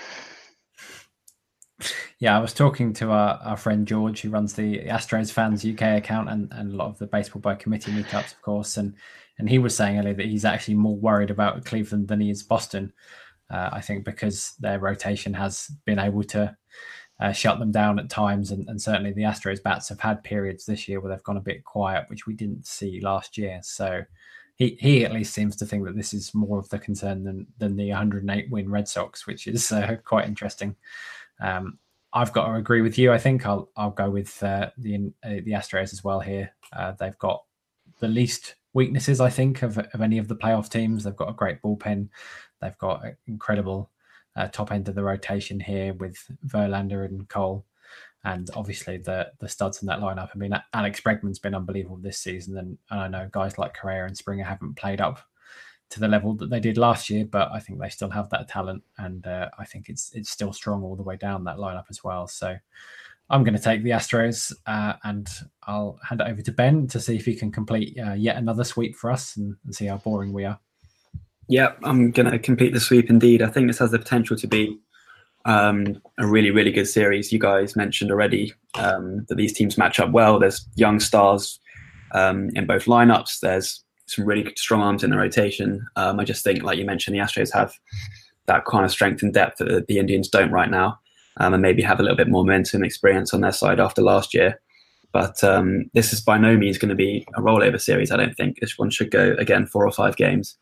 Yeah, I was talking to our, our friend George, who runs the Astros Fans U K account and, and a lot of the Baseball by Committee meetups, of course. And, and he was saying earlier that he's actually more worried about Cleveland than he is Boston. Uh, I think because their rotation has been able to uh, shut them down at times. And, and certainly the Astros bats have had periods this year where they've gone a bit quiet, which we didn't see last year. So he, he at least seems to think that this is more of the concern than, than the one hundred eight win Red Sox, which is uh, quite interesting. Um, I've got to agree with you. I think I'll I'll go with uh, the uh, the Astros as well here. Uh, they've got the least weaknesses, I think, of of any of the playoff teams. They've got a great bullpen. They've got an incredible uh, top end of the rotation here with Verlander and Cole, and obviously the the studs in that lineup. I mean, Alex Bregman's been unbelievable this season, and, and I know guys like Correa and Springer haven't played up to the level that they did last year, but I think they still have that talent, and uh, I think it's it's still strong all the way down that lineup as well. So I'm going to take the Astros, uh, and I'll hand it over to Ben to see if he can complete uh, yet another sweep for us and, and see how boring we are. Yeah, I'm going to complete the sweep indeed. I think this has the potential to be um, a really, really good series. You guys mentioned already um, that these teams match up well. There's young stars um, in both lineups. There's some really strong arms in the rotation. Um, I just think, like you mentioned, the Astros have that kind of strength and depth that the Indians don't right now, um, and maybe have a little bit more momentum experience on their side after last year. But um, this is by no means going to be a rollover series, I don't think. This one should go, again, four or five games.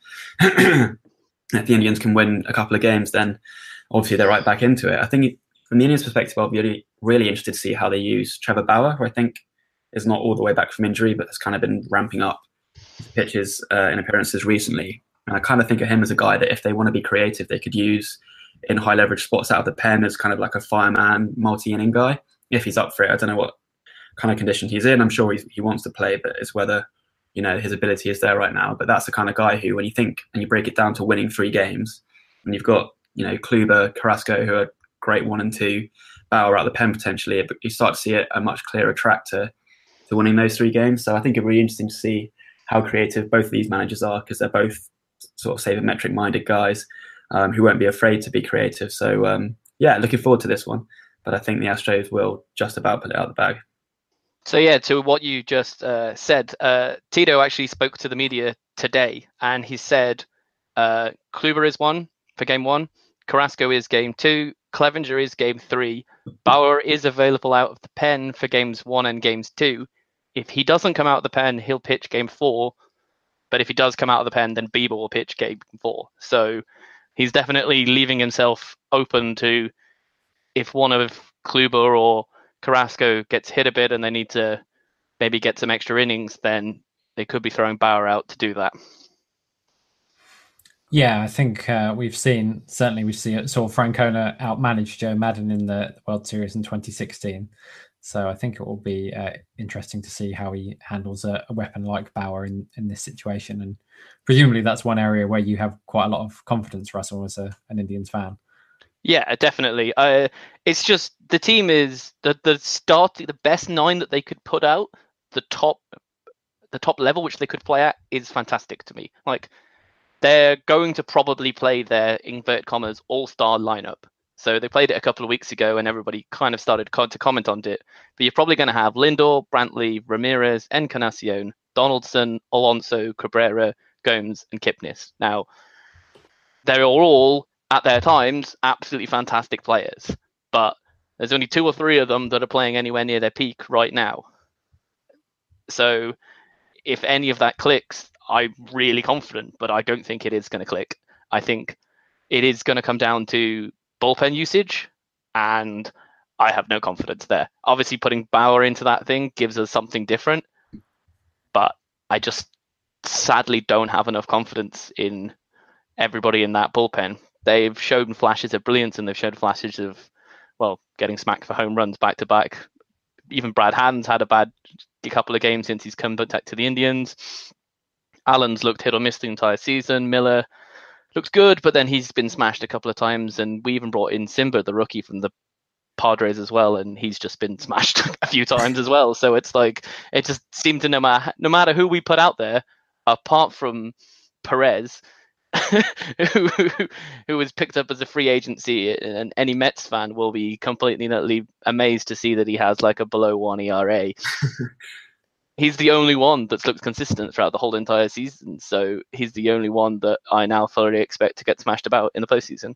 If the Indians can win a couple of games, then obviously they're right back into it. I think from the Indians' perspective, I'll be really, really interested to see how they use Trevor Bauer, who I think is not all the way back from injury, but has kind of been ramping up pitches uh, and appearances recently. And I kind of think of him as a guy that if they want to be creative, they could use in high leverage spots out of the pen as kind of like a fireman, multi-inning guy. If he's up for it, I don't know what kind of condition he's in. I'm sure he's, he wants to play, but it's whether, you know, his ability is there right now. But that's the kind of guy who, when you think and you break it down to winning three games, and you've got, you know, Kluber, Carrasco, who are great one and two, Bauer out of the pen potentially, but you start to see it a much clearer track to, to winning those three games. So I think it'd be really interesting to see how creative both of these managers are, because they're both sort of sabermetric-minded guys um, who won't be afraid to be creative. So, um, yeah, looking forward to this one. But I think the Astros will just about put it out of the bag. So, yeah, to what you just uh, said, uh, Tito actually spoke to the media today, and he said uh, Kluber is one for game one, Carrasco is game two, Clevenger is game three, Bauer is available out of the pen for games one and games two. If he doesn't come out of the pen, he'll pitch game four. But if he does come out of the pen, then Bieber will pitch game four. So he's definitely leaving himself open to, if one of Kluber or Carrasco gets hit a bit and they need to maybe get some extra innings, then they could be throwing Bauer out to do that. Yeah, I think uh, we've seen, certainly we see, saw Francona outmanage Joe Madden in the World Series in twenty sixteen. So I think it will be uh, interesting to see how he handles a, a weapon like Bauer in, in this situation. And presumably that's one area where you have quite a lot of confidence, Russell, as a, an Indians fan. Yeah, definitely. Uh, it's just the team is the the start, the best nine that they could put out, the top, the top level which they could play at is fantastic to me. Like they're going to probably play their inverted commas all-star lineup. So they played it a couple of weeks ago and everybody kind of started to comment on it. But you're probably going to have Lindor, Brantley, Ramirez, Encarnacion, Donaldson, Alonso, Cabrera, Gomes, and Kipnis. Now, they're all, at their times, absolutely fantastic players. But there's only two or three of them that are playing anywhere near their peak right now. So if any of that clicks, I'm really confident, but I don't think it is going to click. I think it is going to come down to bullpen usage, and I have no confidence there. Obviously, putting Bauer into that thing gives us something different, but I just sadly don't have enough confidence in everybody in that bullpen. They've shown flashes of brilliance, and they've showed flashes of, well, getting smacked for home runs back to back. Even Brad Hand's had a bad couple of games since he's come back to the Indians. Allen's looked hit or miss the entire season. Miller looks good, but then he's been smashed a couple of times, and we even brought in Simba, the rookie from the Padres as well, and he's just been smashed a few times as well. So it's like, it just seemed to no matter, no matter who we put out there, apart from Perez, who, who, who was picked up as a free agency, and any Mets fan will be completely and utterly amazed to see that he has like a below one E R A. He's the only one that's looked consistent throughout the whole entire season. So he's the only one that I now fully expect to get smashed about in the postseason.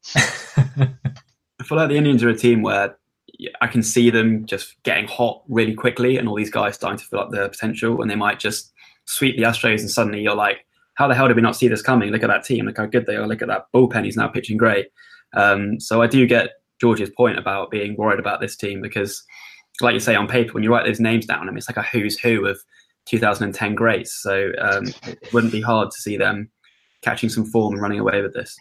I feel like the Indians are a team where I can see them just getting hot really quickly and all these guys starting to fill up their potential, and they might just sweep the Astros and suddenly you're like, how the hell did we not see this coming? Look at that team. Look how good they are. Look at that bullpen. He's now pitching great. Um, so I do get George's point about being worried about this team because, like you say, on paper, when you write those names down, I mean, it's like a who's who of two thousand ten greats. So um, it wouldn't be hard to see them catching some form and running away with this.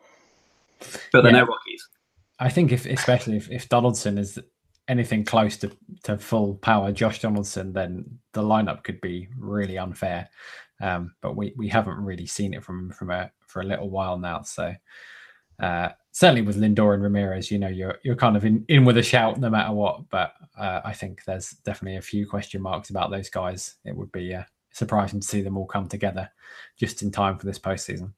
But they're yeah. no Rockies. I think if, especially if, if Donaldson is anything close to, to full power, Josh Donaldson, then the lineup could be really unfair. Um, but we, we haven't really seen it from from a for a little while now. So uh, certainly with Lindor and Ramirez, you know, you're you're kind of in, in with a shout no matter what. But uh, I think there's definitely a few question marks about those guys. It would be uh, surprising to see them all come together just in time for this postseason.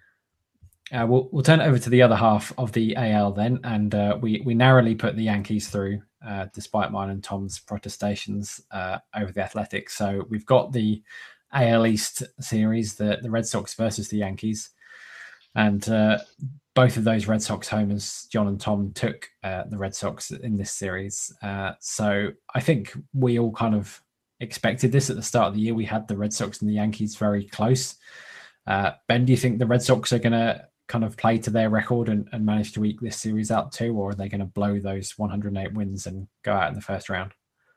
Uh, we'll we'll turn it over to the other half of the A L then, and uh, we we narrowly put the Yankees through, uh, despite mine and Tom's protestations uh, over the Athletics. So we've got the A L East series, the, the Red Sox versus the Yankees. And uh, both of those Red Sox homers, John and Tom, took uh, the Red Sox in this series. Uh, so I think we all kind of expected this at the start of the year. We had the Red Sox and the Yankees very close. Uh, Ben, do you think the Red Sox are going to kind of play to their record and, and manage to eke this series out too, or are they going to blow those one hundred eight wins and go out in the first round?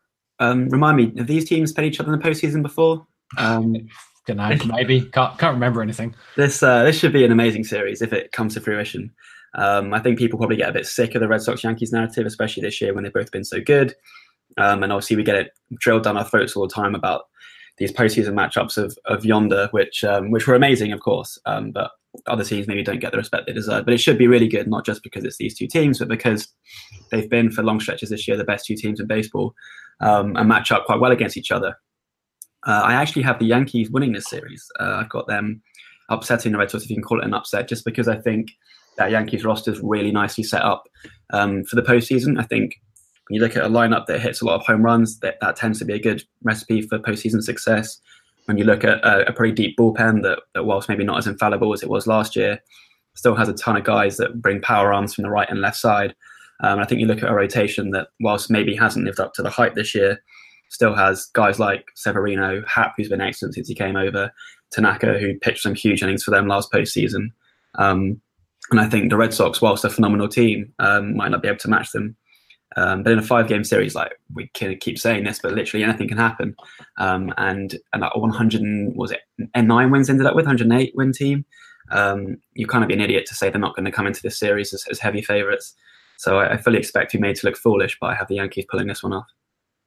Um, remind me, have these teams played each other in the postseason before? Um, Don't know, maybe. Can't, can't remember anything. This uh, this should be an amazing series if it comes to fruition. Um, I think people probably get a bit sick of the Red Sox-Yankees narrative, especially this year when they've both been so good. Um, and obviously we get it drilled down our throats all the time about these postseason matchups of of yonder, which um, which were amazing, of course. Um, but other teams maybe don't get the respect they deserve. But it should be really good, not just because it's these two teams, but because they've been for long stretches this year the best two teams in baseball um, and match up quite well against each other. Uh, I actually have the Yankees winning this series. Uh, I've got them upsetting the Red Sox, if you can call it an upset, just because I think that Yankees roster is really nicely set up um, for the postseason. I think when you look at a lineup that hits a lot of home runs, that, that tends to be a good recipe for postseason success. When you look at a, a pretty deep bullpen that, that, whilst maybe not as infallible as it was last year, still has a ton of guys that bring power arms from the right and left side. Um, and I think you look at a rotation that, whilst maybe hasn't lived up to the hype this year, still has guys like Severino, Happ, who's been excellent since he came over, Tanaka, who pitched some huge innings for them last postseason. Um, and I think the Red Sox, whilst a phenomenal team, um, might not be able to match them. Um, but in a five-game series, like we can keep saying this, but literally anything can happen. Um, and and that one hundred was it and nine wins ended up with one hundred eight win team. Um, you kind of be an idiot to say they're not going to come into this series as, as heavy favourites. So I, I fully expect we made to look foolish, but I have the Yankees pulling this one off.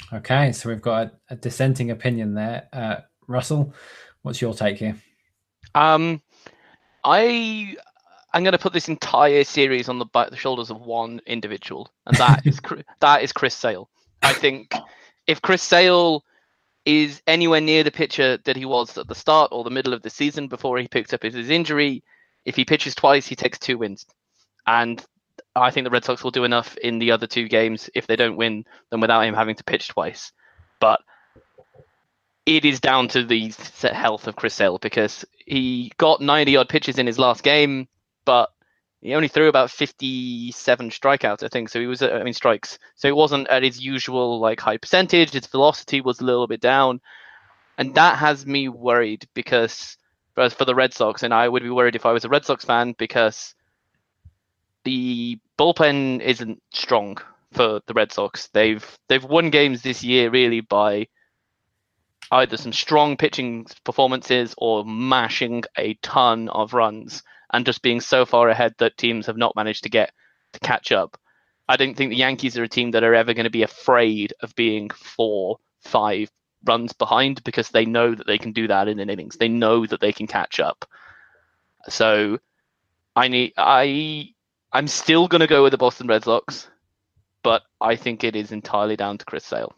Okay, so we've got a, a dissenting opinion there. Uh, Russell, what's your take here? Um, I I'm going to put this entire series on the, back, the shoulders of one individual, and that is that is Chris Sale. I think if Chris Sale is anywhere near the pitcher that he was at the start or the middle of the season before he picked up his injury, if he pitches twice, he takes two wins. And I think the Red Sox will do enough in the other two games if they don't win them without him having to pitch twice. But it is down to the health of Chris Sale, because he got ninety odd pitches in his last game, but he only threw about fifty-seven strikeouts, I think. So he was, I mean, strikes. So it wasn't at his usual like high percentage. His velocity was a little bit down, and that has me worried because for, for the Red Sox, and I would be worried if I was a Red Sox fan, because the bullpen isn't strong for the Red Sox. They've they've won games this year really by either some strong pitching performances or mashing a ton of runs and just being so far ahead that teams have not managed to get to catch up. I don't think the Yankees are a team that are ever going to be afraid of being four, five runs behind, because they know that they can do that in an innings. They know that they can catch up. So I need I I'm still going to go with the Boston Red Sox, but I think it is entirely down to Chris Sale.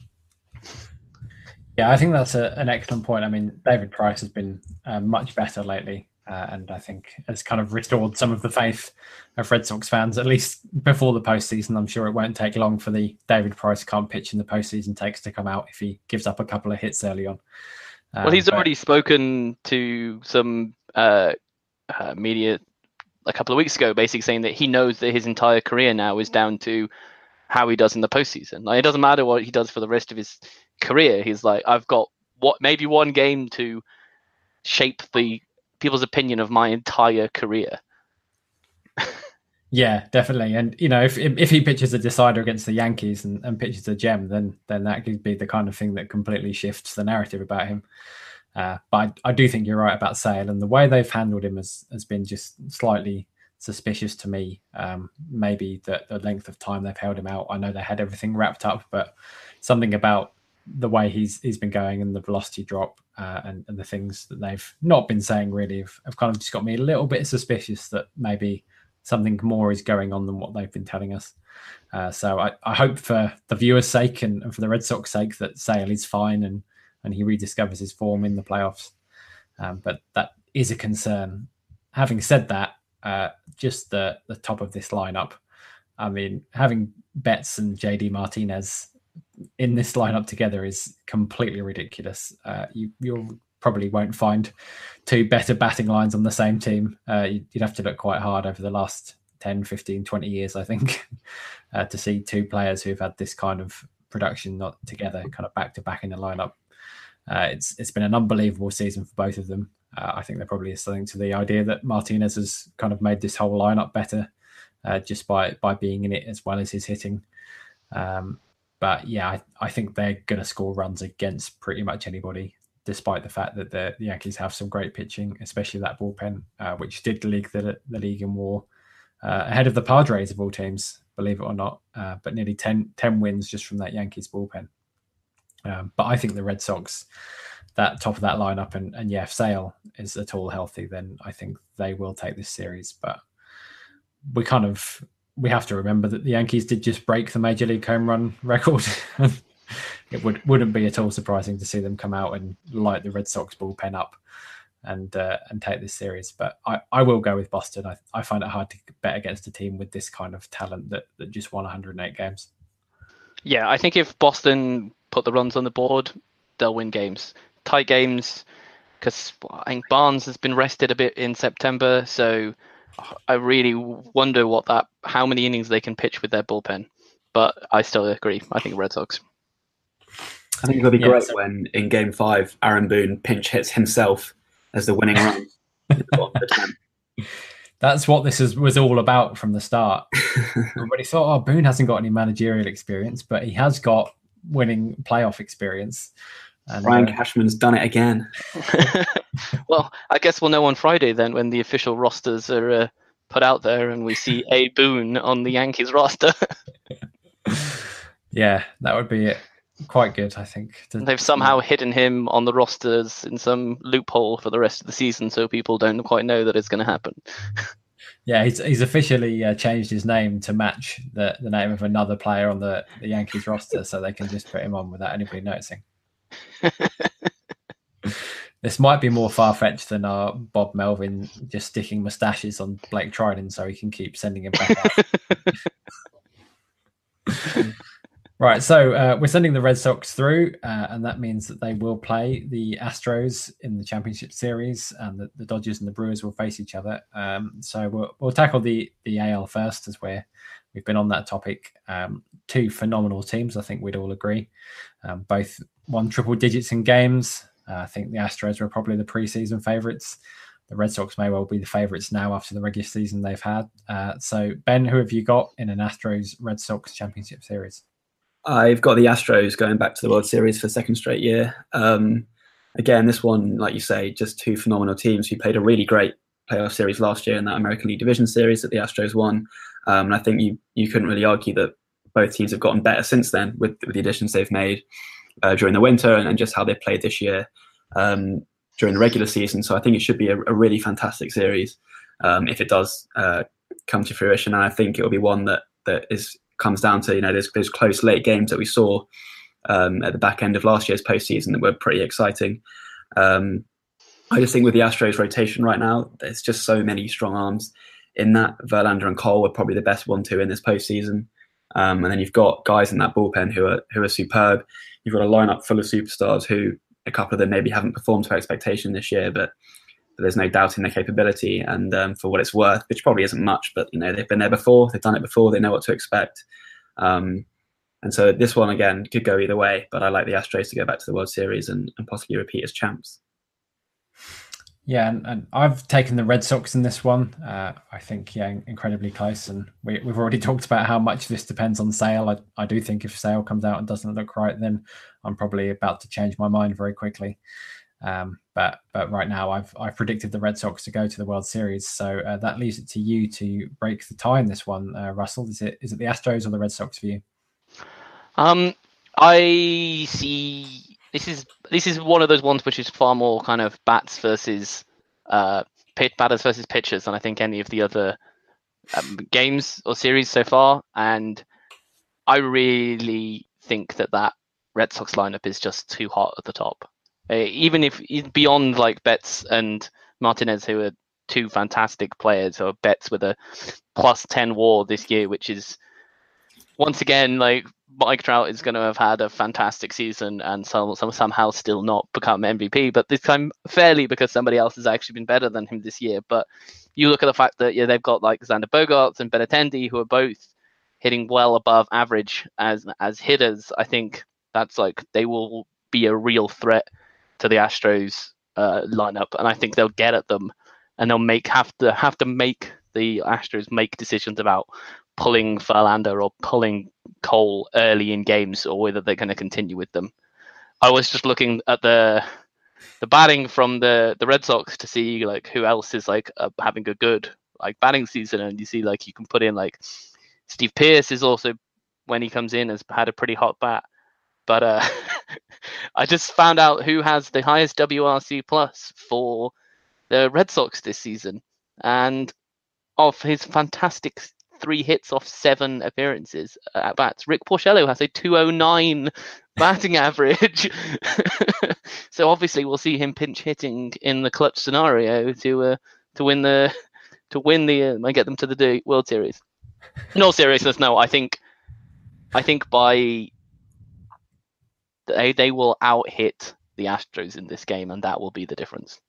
Yeah, I think that's a, an excellent point. I mean, David Price has been uh, much better lately, uh, and I think has kind of restored some of the faith of Red Sox fans, at least before the postseason. I'm sure it won't take long for the David Price can't pitch in the postseason takes to come out if he gives up a couple of hits early on. Um, well, he's but... already spoken to some uh, uh, media a couple of weeks ago, basically saying that he knows that his entire career now is down to how he does in the postseason. Like, it doesn't matter what he does for the rest of his career. He's like, I've got what maybe one game to shape the people's opinion of my entire career. Yeah, definitely. And you know, if if he pitches a decider against the Yankees and, and pitches a gem, then then that could be the kind of thing that completely shifts the narrative about him. Uh, but I, I do think you're right about Sale, and the way they've handled him has, has been just slightly suspicious to me. Um, maybe the, the length of time they've held him out. I know they had everything wrapped up, but something about the way he's he's been going and the velocity drop uh, and, and the things that they've not been saying really have, have kind of just got me a little bit suspicious that maybe something more is going on than what they've been telling us. Uh, so I, I hope for the viewers' sake and, and for the Red Sox sake that Sale is fine and and he rediscovers his form in the playoffs. Um, but that is a concern. Having said that, uh, just the, the top of this lineup, I mean, having Betts and J D Martinez in this lineup together is completely ridiculous. Uh, you you probably won't find two better batting lines on the same team. Uh, you'd have to look quite hard over the last ten, fifteen, twenty years, I think, uh, to see two players who've had this kind of production not together, kind of back to back in the lineup. Uh, it's it's been an unbelievable season for both of them. Uh, I think there probably is something to the idea that Martinez has kind of made this whole lineup better uh, just by by being in it as well as his hitting. Um, but yeah, I, I think they're going to score runs against pretty much anybody, despite the fact that the, the Yankees have some great pitching, especially that bullpen, uh, which did lead the, the league in WAR uh, ahead of the Padres of all teams, believe it or not. Uh, but nearly ten, ten wins just from that Yankees bullpen. Um, but I think the Red Sox, that top of that lineup, and, and yeah, if Sale is at all healthy, then I think they will take this series. But we kind of we have to remember that the Yankees did just break the Major League home run record. It would wouldn't be at all surprising to see them come out and light the Red Sox bullpen up and uh, and take this series. But I, I will go with Boston. I I find it hard to bet against a team with this kind of talent that that just won one hundred eight games. Yeah, I think if Boston put the runs on the board, they'll win games. Tight games, because I think Barnes has been rested a bit in September, so I really wonder what that, how many innings they can pitch with their bullpen. But I still agree. I think Red Sox. I think it'll be yeah, great so- when in Game Five, Aaron Boone pinch hits himself as the winning run. That's what this is, was all about from the start. Everybody thought, oh, Boone hasn't got any managerial experience, but he has got winning playoff experience. And, Brian uh, Cashman's done it again. Well, I guess we'll know on Friday then when the official rosters are uh, put out there and we see a Boone on the Yankees roster. Yeah, that would be it. quite good, I think. To, They've somehow hidden him on the rosters in some loophole for the rest of the season, so people don't quite know that it's going to happen. Yeah, he's he's officially uh, changed his name to match the, the name of another player on the, the Yankees roster, so they can just put him on without anybody noticing. This might be more far-fetched than our Bob Melvin just sticking moustaches on Blake Trinan so he can keep sending him back out. Right, so uh, we're sending the Red Sox through, uh, and that means that they will play the Astros in the championship series, and the, the Dodgers and the Brewers will face each other. Um, so we'll, we'll tackle the, the A L first, as we're, we've been on that topic. Um, two phenomenal teams, I think we'd all agree. Um, both won triple digits in games. Uh, I think the Astros were probably the preseason favourites. The Red Sox may well be the favourites now after the regular season they've had. Uh, so, Ben, who have you got in an Astros-Red Sox championship series? I've got the Astros going back to the World Series for the second straight year. Um, again, this one, like you say, just two phenomenal teams who played a really great playoff series last year in that American League Division Series that the Astros won. Um, and I think you you couldn't really argue that both teams have gotten better since then with, with the additions they've made uh, during the winter and, and just how they played this year um, during the regular season. So I think it should be a, a really fantastic series um, if it does uh, come to fruition. And I think it will be one that that is comes down to, you know, those, those close late games that we saw um, at the back end of last year's postseason that were pretty exciting. Um, I just think with the Astros rotation right now, there's just so many strong arms in that. Verlander and Cole were probably the best one two in this postseason. Um, and then you've got guys in that bullpen who are who are superb. You've got a lineup full of superstars who a couple of them maybe haven't performed to expectation this year, but, but there's no doubt in their capability. And um, for what it's worth, which probably isn't much, but you know they've been there before, they've done it before, they know what to expect. Um, and so this one again could go either way. But I like the Astros to go back to the World Series and, and possibly repeat as champs. Yeah, and, and I've taken the Red Sox in this one. Uh, I think, yeah, incredibly close. And we, we've already talked about how much this depends on Sale. I, I do think if Sale comes out and doesn't look right, then I'm probably about to change my mind very quickly. Um, but but right now, I've I've predicted the Red Sox to go to the World Series. So uh, that leaves it to you to break the tie in this one, uh, Russell. Is it is it the Astros or the Red Sox for you? Um, I see. This is this is one of those ones which is far more kind of bats versus uh, pit batters versus pitchers than I think any of the other um, games or series so far. And I really think that that Red Sox lineup is just too hot at the top. Uh, even if beyond like Betts and Martinez, who are two fantastic players, or Betts with a plus ten WAR this year, which is once again like. Mike Trout is going to have had a fantastic season and some, some, somehow still not become M V P, but this time fairly because somebody else has actually been better than him this year. But you look at the fact that yeah, they've got like Xander Bogaerts and Benintendi, who are both hitting well above average as as hitters. I think that's like they will be a real threat to the Astros uh, lineup, and I think they'll get at them, and they'll make have to have to make the Astros make decisions about pulling Verlander or pulling Cole early in games, or whether they're going to continue with them. I was just looking at the the batting from the, the Red Sox to see like who else is like uh, having a good like batting season, and you see like you can put in like Steve Pearce is also when he comes in has had a pretty hot bat. But uh, I just found out who has the highest W R C plus for the Red Sox this season, and of his fantastic three hits off seven appearances at bats, Rick Porcello has a two oh nine batting average. So obviously we'll see him pinch hitting in the clutch scenario to uh, to win the to win the uh, and get them to the World Series. In all seriousness, no, I think I think by they they will out hit the Astros in this game, and that will be the difference.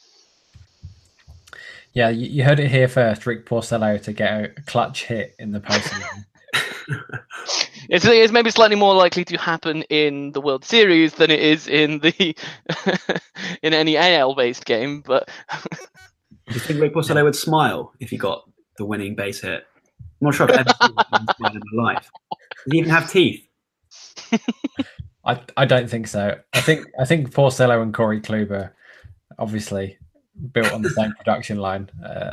Yeah, you, you heard it here first. Rick Porcello to get a clutch hit in the postseason. it's, it's maybe slightly more likely to happen in the World Series than it is in the in any A L-based game. But do you think Rick Porcello would smile if he got the winning base hit? I'm not sure I've ever seen him smile in my life. Does he even have teeth? I I don't think so. I think I think Porcello and Corey Kluber, obviously, built on the same production line. Uh,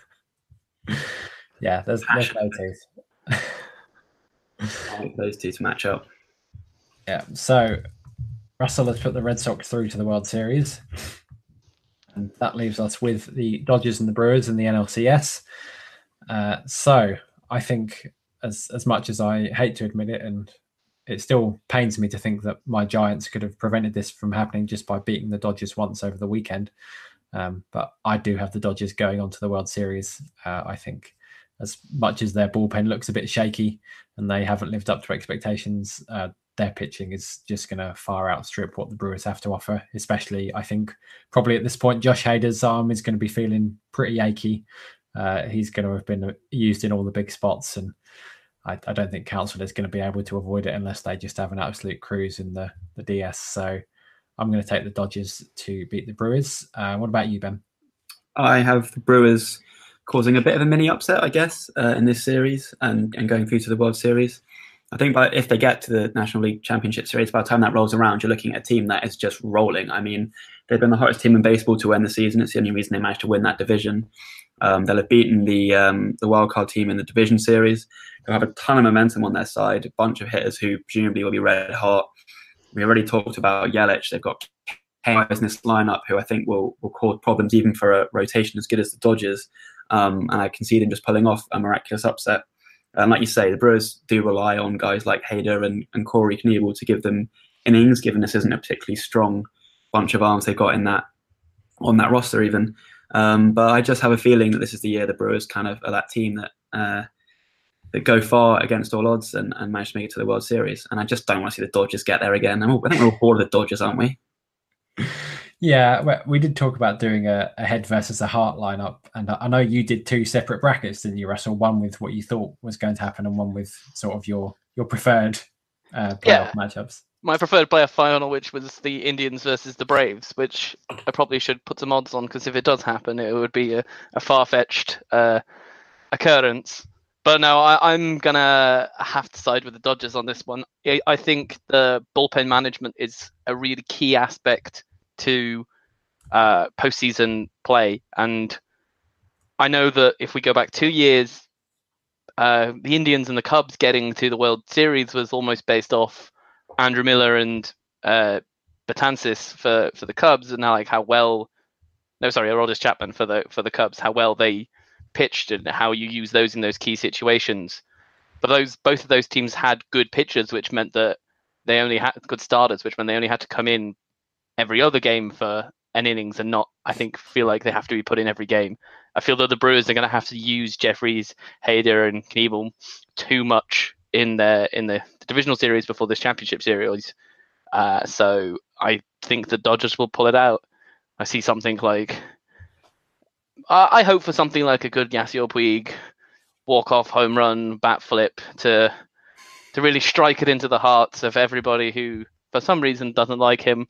yeah, there's, there's no teeth. I like those two to match up. Yeah. So Russell has put the Red Sox through to the World Series. And that leaves us with the Dodgers and the Brewers in the N L C S. Uh, so I think as as much as I hate to admit it, and it still pains me to think that my Giants could have prevented this from happening just by beating the Dodgers once over the weekend. Um, but I do have the Dodgers going on to the World Series. Uh, I think as much as their bullpen looks a bit shaky and they haven't lived up to expectations, uh, their pitching is just going to far outstrip what the Brewers have to offer, especially, I think, probably at this point, Josh Hader's arm is going to be feeling pretty achy. Uh, he's going to have been used in all the big spots, and I, I don't think Counsell is going to be able to avoid it unless they just have an absolute cruise in the, the D S. So I'm going to take the Dodgers to beat the Brewers. Uh, what about you, Ben? I have the Brewers causing a bit of a mini upset, I guess, uh, in this series and, and going through to the World Series. I think by, if they get to the National League Championship Series, by the time that rolls around, you're looking at a team that is just rolling. I mean, they've been the hottest team in baseball to end the season. It's the only reason they managed to win that division. Um, they'll have beaten the um, the wildcard team in the division series. They'll have a ton of momentum on their side, a bunch of hitters who presumably will be red hot. We already talked about Yelich. They've got Kane in this lineup who I think will, will cause problems even for a rotation as good as the Dodgers. Um, and I can see them just pulling off a miraculous upset. And like you say, the Brewers do rely on guys like Hader and, and Corey Knebel to give them innings, given this isn't a particularly strong bunch of arms they've got in that on that roster even. Um, but I just have a feeling that this is the year the Brewers kind of are that team that uh, that go far against all odds and, and manage to make it to the World Series. And I just don't want to see the Dodgers get there again. I, mean, I think we're all bored of the Dodgers, aren't we? Yeah, we did talk about doing a, a head versus a heart lineup, and I know you did two separate brackets, didn't you, Russell? One with what you thought was going to happen, and one with sort of your your preferred uh, playoff Yeah. matchups. My preferred playoff final, which was the Indians versus the Braves, which I probably should put some odds on, because if it does happen, it would be a, a far-fetched uh, occurrence. But no, I, I'm going to have to side with the Dodgers on this one. I, I think the bullpen management is a really key aspect to uh, postseason play. And I know that if we go back two years, uh, the Indians and the Cubs getting to the World Series was almost based off Andrew Miller and uh, Betances for, for the Cubs, and now like how well, no, sorry, Aroldis Chapman for the for the Cubs, how well they pitched and how you use those in those key situations. But those both of those teams had good pitchers, which meant that they only had good starters, which meant they only had to come in every other game for an innings and not, I think, feel like they have to be put in every game. I feel that the Brewers are going to have to use Jeffries, Hader, and Knebel too much in the in the, the divisional series before this championship series. Uh, so I think the Dodgers will pull it out. I see something like, uh, I hope for something like a good Yasiel Puig walk-off home run, bat flip to to really strike it into the hearts of everybody who, for some reason, doesn't like him.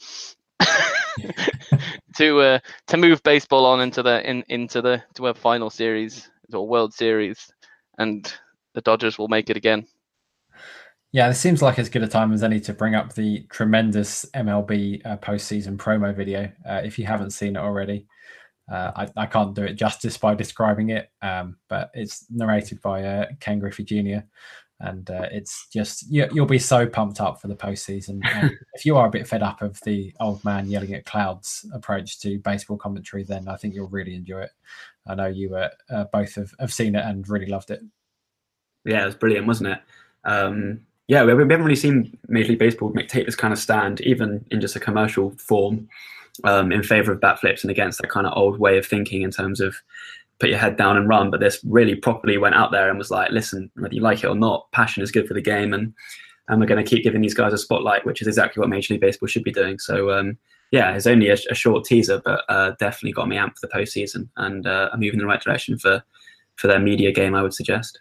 to uh, to move baseball on into the in into the to a final series, to a World Series, and the Dodgers will make it again. Yeah, this seems like as good a time as any to bring up the tremendous M L B uh, postseason promo video. Uh, if you haven't seen it already, uh, I, I can't do it justice by describing it, um, but it's narrated by uh, Ken Griffey Junior And uh, it's just, you, you'll be so pumped up for the postseason. And if you are a bit fed up of the old man yelling at clouds approach to baseball commentary, then I think you'll really enjoy it. I know you uh, uh, both have, have seen it and really loved it. Yeah, it was brilliant, wasn't it? Um, yeah, we, we haven't really seen Major League Baseball make take this kind of stand, even in just a commercial form, um, in favor of bat flips and against that kind of old way of thinking in terms of put your head down and run. But this really properly went out there and was like, listen, whether you like it or not, passion is good for the game, and and we're going to keep giving these guys a spotlight, which is exactly what Major League Baseball should be doing. So um, yeah, it's only a, a short teaser, but uh, definitely got me amped for the postseason, and uh, I'm moving in the right direction for for their media game, I would suggest.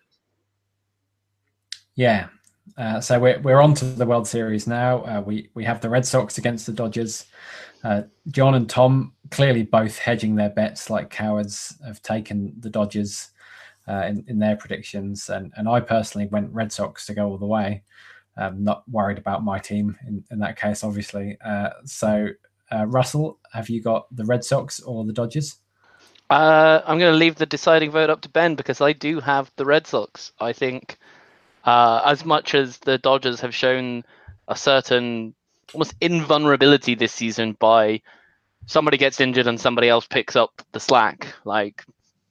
Yeah. Uh, so we're we're on to the World Series now. Uh, we we have the Red Sox against the Dodgers. Uh, John and Tom clearly both hedging their bets like cowards, have taken the Dodgers uh, in, in their predictions. And, and I personally went Red Sox to go all the way. I'm not worried about my team in, in that case, obviously. Uh, so, uh, Russell, have you got the Red Sox or the Dodgers? Uh, I'm going to leave the deciding vote up to Ben, because I do have the Red Sox. I think uh, as much as the Dodgers have shown a certain almost invulnerability this season by somebody gets injured and somebody else picks up the slack. Like,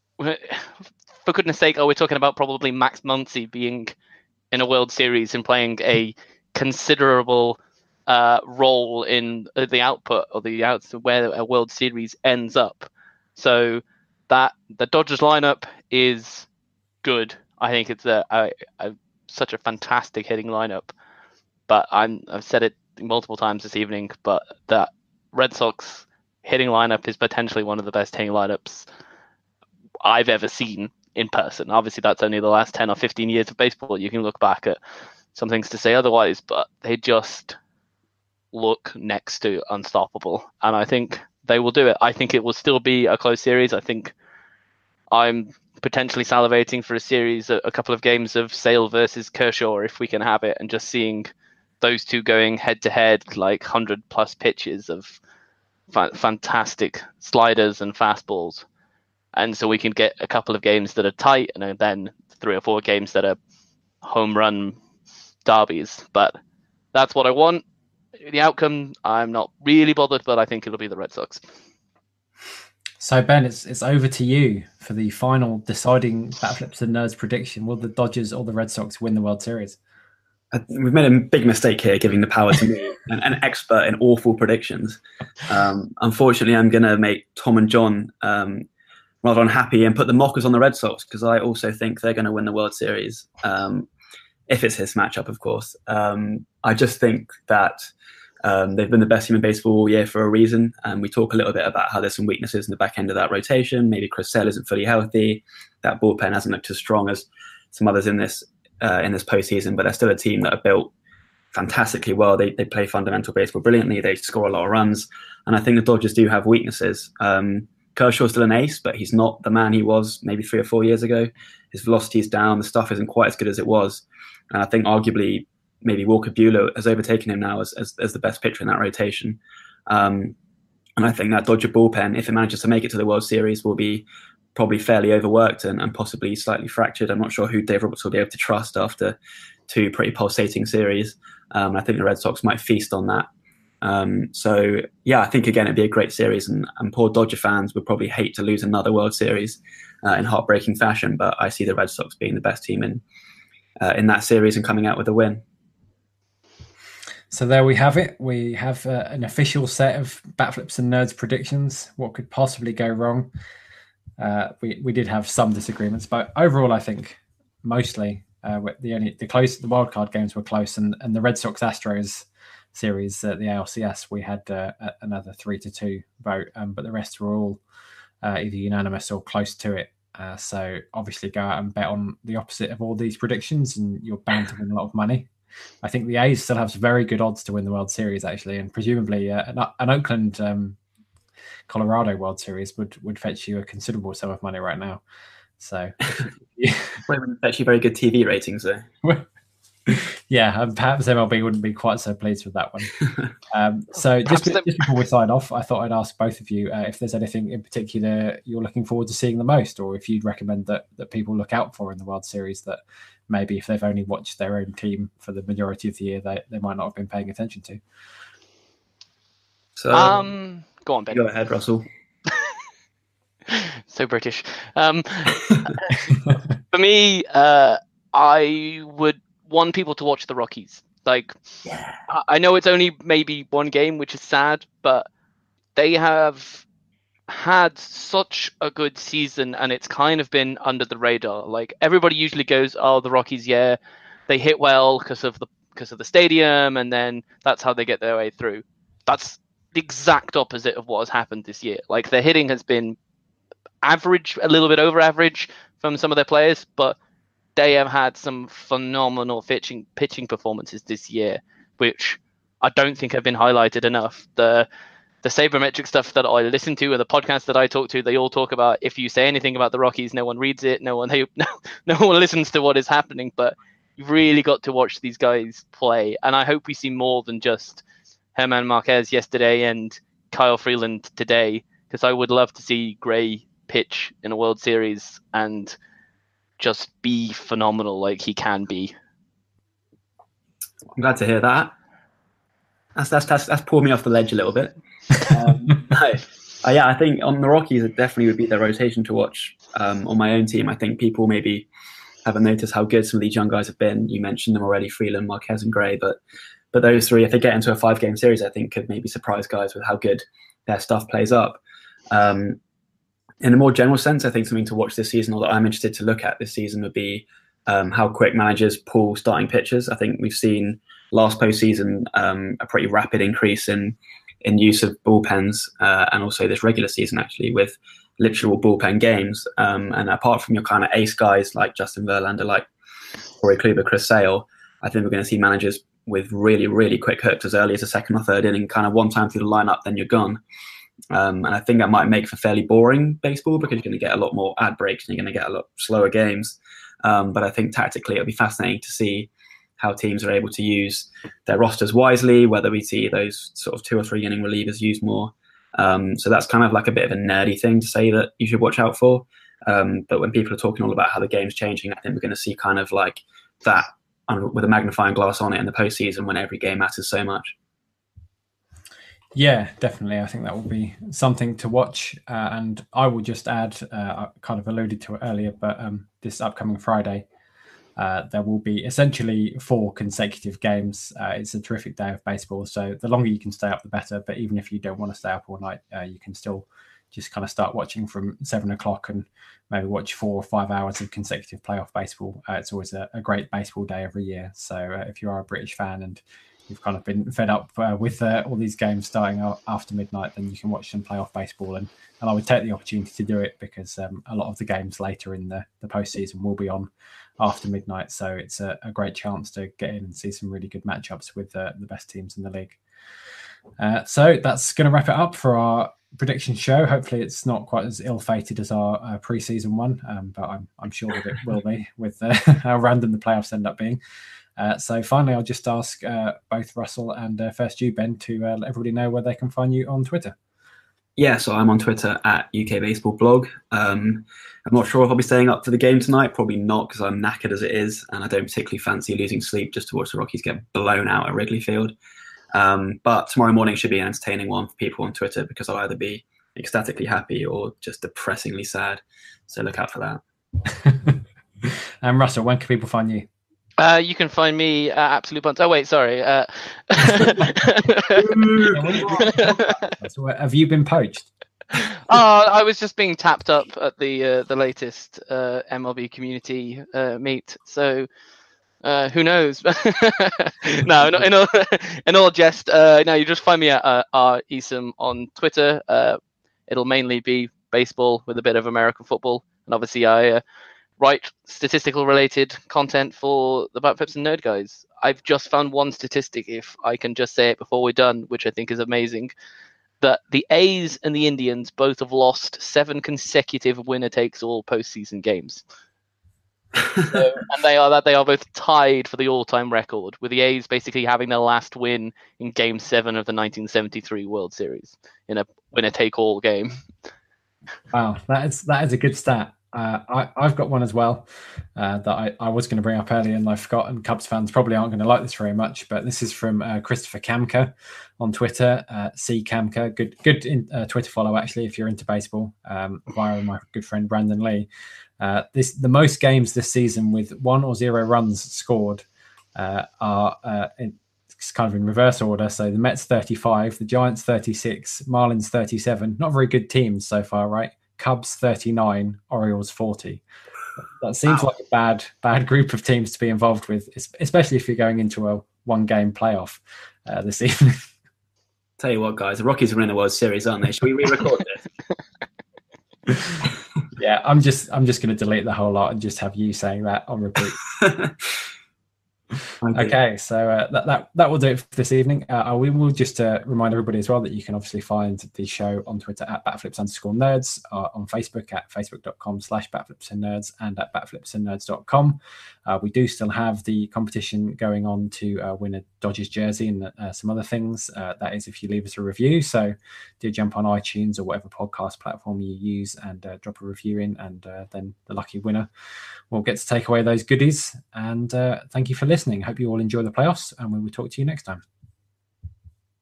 for goodness sake, are we talking about probably Max Muncy being in a World Series and playing a considerable uh, role in the output or the out where a World Series ends up? So that the Dodgers lineup is good. I think it's a, a, a such a fantastic hitting lineup. But I'm I've said it multiple times this evening, but that Red Sox hitting lineup is potentially one of the best hitting lineups I've ever seen in person. Obviously, that's only the last ten or fifteen years of baseball. You can look back at some things to say otherwise, but they just look next to unstoppable. And I think they will do it. I think it will still be a close series. I think I'm potentially salivating for a series, a, a couple of games of Sale versus Kershaw, if we can have it, and just seeing those two going head to head, like one hundred plus pitches of fa- fantastic sliders and fastballs. And so we can get a couple of games that are tight and then three or four games that are home run derbies. But that's what I want. The outcome, I'm not really bothered, but I think it'll be the Red Sox. So, Ben, it's it's over to you for the final deciding Batflips and Nerds prediction. Will the Dodgers or the Red Sox win the World Series? We've made a big mistake here, giving the power to me, an, an expert in awful predictions. Um, unfortunately, I'm going to make Tom and John um, rather unhappy and put the mockers on the Red Sox, because I also think they're going to win the World Series, um, if it's his matchup, of course. Um, I just think that um, they've been the best team in baseball all year for a reason. And we talk a little bit about how there's some weaknesses in the back end of that rotation. Maybe Chris Sale isn't fully healthy. That bullpen hasn't looked as strong as some others in this uh, in this postseason, but they're still a team that are built fantastically well. They they play fundamental baseball brilliantly. They score a lot of runs. And I think the Dodgers do have weaknesses. Um, Kershaw's still an ace, but he's not the man he was maybe three or four years ago. His velocity is down. The stuff isn't quite as good as it was. And I think arguably maybe Walker Buehler has overtaken him now as, as, as the best pitcher in that rotation. Um, and I think that Dodger bullpen, if it manages to make it to the World Series, will be probably fairly overworked and, and possibly slightly fractured. I'm not sure who Dave Roberts will be able to trust after two pretty pulsating series. Um, I think the Red Sox might feast on that. Um, so, yeah, I think, again, it'd be a great series, and, and poor Dodger fans would probably hate to lose another World Series uh, in heartbreaking fashion, but I see the Red Sox being the best team in uh, in that series and coming out with a win. So there we have it. We have uh, an official set of Batflips and Nerds predictions. What could possibly go wrong? Uh, we we did have some disagreements, but overall, I think mostly uh, the only the close the wildcard games were close, and, and the Red Sox Astros series at the A L C S, we had uh, another three to two vote, um, but the rest were all uh, either unanimous or close to it. Uh, so obviously, go out and bet on the opposite of all these predictions, and you're bound to win a lot of money. I think the A's still have very good odds to win the World Series, actually, and presumably uh, an, an Oakland um, Colorado World Series would, would fetch you a considerable sum of money right now. So, yeah. Actually, very good T V ratings there. Yeah, and perhaps M L B wouldn't be quite so pleased with that one. Um, so just, just before we sign off, I thought I'd ask both of you uh, if there's anything in particular you're looking forward to seeing the most, or if you'd recommend that, that people look out for in the World Series that maybe if they've only watched their own team for the majority of the year, they, they might not have been paying attention to. So, um, go on, Ben. Go ahead, Russell. So British. Um, for me, uh, I would want people to watch the Rockies. Like, yeah. I know it's only maybe one game, which is sad, but they have had such a good season, and it's kind of been under the radar. Like, everybody usually goes, "Oh, the Rockies, yeah, they hit well because of the because of the stadium, and then that's how they get their way through." That's the exact opposite of what has happened this year. Like, their hitting has been average, a little bit over average from some of their players, but they have had some phenomenal pitching pitching performances this year, which I don't think have been highlighted enough. The the sabermetric stuff that I listen to, or the podcasts that I talk to, they all talk about if you say anything about the Rockies, no one reads it, no one they, no, no one listens to what is happening. But you've really got to watch these guys play, and I hope we see more than just Herman Marquez yesterday and Kyle Freeland today, because I would love to see Gray pitch in a World Series and just be phenomenal like he can be. I'm glad to hear that. That's that's that's, that's pulled me off the ledge a little bit. Um, no. Uh, yeah, I think on the Rockies, it definitely would be their rotation to watch. Um, on my own team, I think people maybe haven't noticed how good some of these young guys have been. You mentioned them already, Freeland, Marquez, and Gray, but but those three, if they get into a five-game series, I think could maybe surprise guys with how good their stuff plays up. Um, in a more general sense, I think something to watch this season, or that I'm interested to look at this season, would be um, how quick managers pull starting pitchers. I think we've seen last postseason um, a pretty rapid increase in in use of bullpens, uh, and also this regular season actually with literal bullpen games. Um, and apart from your kind of ace guys like Justin Verlander, like Corey Kluber, Chris Sale, I think we're going to see managers with really, really quick hooks as early as the second or third inning, kind of one time through the lineup, then you're gone. Um, and I think that might make for fairly boring baseball because you're going to get a lot more ad breaks and you're going to get a lot slower games. Um, but I think tactically it'll be fascinating to see how teams are able to use their rosters wisely, whether we see those sort of two or three inning relievers used more. Um, so that's kind of like a bit of a nerdy thing to say that you should watch out for. Um, but when people are talking all about how the game's changing, I think we're going to see kind of like that with a magnifying glass on it in the postseason when every game matters so much. Yeah, definitely. I think that will be something to watch. Uh, and I will just add, uh, I kind of alluded to it earlier, but um, this upcoming Friday, uh, there will be essentially four consecutive games. Uh, it's a terrific day of baseball. So the longer you can stay up, the better. But even if you don't want to stay up all night, uh, you can still just kind of start watching from seven o'clock and maybe watch four or five hours of consecutive playoff baseball. Uh, it's always a, a great baseball day every year. So uh, if you are a British fan and you've kind of been fed up uh, with uh, all these games starting out after midnight, then you can watch some playoff baseball. And, and I would take the opportunity to do it because um, a lot of the games later in the, the postseason will be on after midnight. So it's a, a great chance to get in and see some really good matchups with uh, the best teams in the league. Uh, so that's going to wrap it up for our prediction show. Hopefully it's not quite as ill-fated as our uh, pre-season one, um, but I'm, I'm sure that it will be with uh, how random the playoffs end up being. Uh, so finally, I'll just ask uh, both Russell and uh, first you, Ben, to uh, let everybody know where they can find you on Twitter. Yeah, so I'm on Twitter at U K Baseball Blog. Um, I'm not sure if I'll be staying up for the game tonight. Probably not, because I'm knackered as it is, and I don't particularly fancy losing sleep just to watch the Rockies get blown out at Wrigley Field. Um, but tomorrow morning should be an entertaining one for people on Twitter, because I'll either be ecstatically happy or just depressingly sad. So look out for that. And Russell, when can people find you? Uh, you can find me at Absolute Bunts. Oh, wait, sorry. Uh... So, uh, have you been poached? Oh, I was just being tapped up at the uh, the latest uh, M L B community uh, meet. So uh, who knows? No, in, in, all, in all jest, uh, no, you just find me at uh, R Esom on Twitter. Uh, it'll mainly be baseball with a bit of American football. And obviously I... Uh, write statistical related content for the Bat Flips and Nerd Guys. I've just found one statistic, if I can just say it before we're done, which I think is amazing, that the A's and the Indians both have lost seven consecutive winner-takes-all postseason games. So, and they are that they are both tied for the all-time record, with the A's basically having their last win in Game Seven of the nineteen seventy-three World Series in a winner-take-all game. Wow, that is that is a good stat. Uh, I, I've got one as well uh, that I, I was going to bring up earlier and I forgot, and Cubs fans probably aren't going to like this very much, but this is from uh, Christopher Kamka on Twitter, uh, C Kamka, good good in, uh, Twitter follow actually if you're into baseball, um, via my good friend Brandon Lee. Uh, this the most games this season with one or zero runs scored uh, are uh, in, it's kind of in reverse order. So the Mets thirty-five, the Giants thirty-six, Marlins thirty-seven. Not very good teams so far, right? Cubs thirty-nine, Orioles forty. That seems wow. like a bad bad group of teams to be involved with, especially if you're going into a one-game playoff uh, this evening. Tell you what, guys, the Rockies are in the World Series, aren't they? Should we re-record this? Yeah, I'm just I'm just going to delete the whole lot and just have you saying that on repeat. Okay, okay, so uh, that, that that will do it for this evening. Uh, we will just uh, remind everybody as well that you can obviously find the show on Twitter at batflips underscore nerds, uh, on Facebook at facebook.com slash batflips and nerds, and at batflips and nerds dot com. Uh, we do still have the competition going on to uh, win a Dodgers jersey and uh, some other things. Uh, that is if you leave us a review. So do jump on iTunes or whatever podcast platform you use and uh, drop a review in, and uh, then the lucky winner will get to take away those goodies. And uh, thank you for listening. Hope you all enjoy the playoffs, and we will talk to you next time.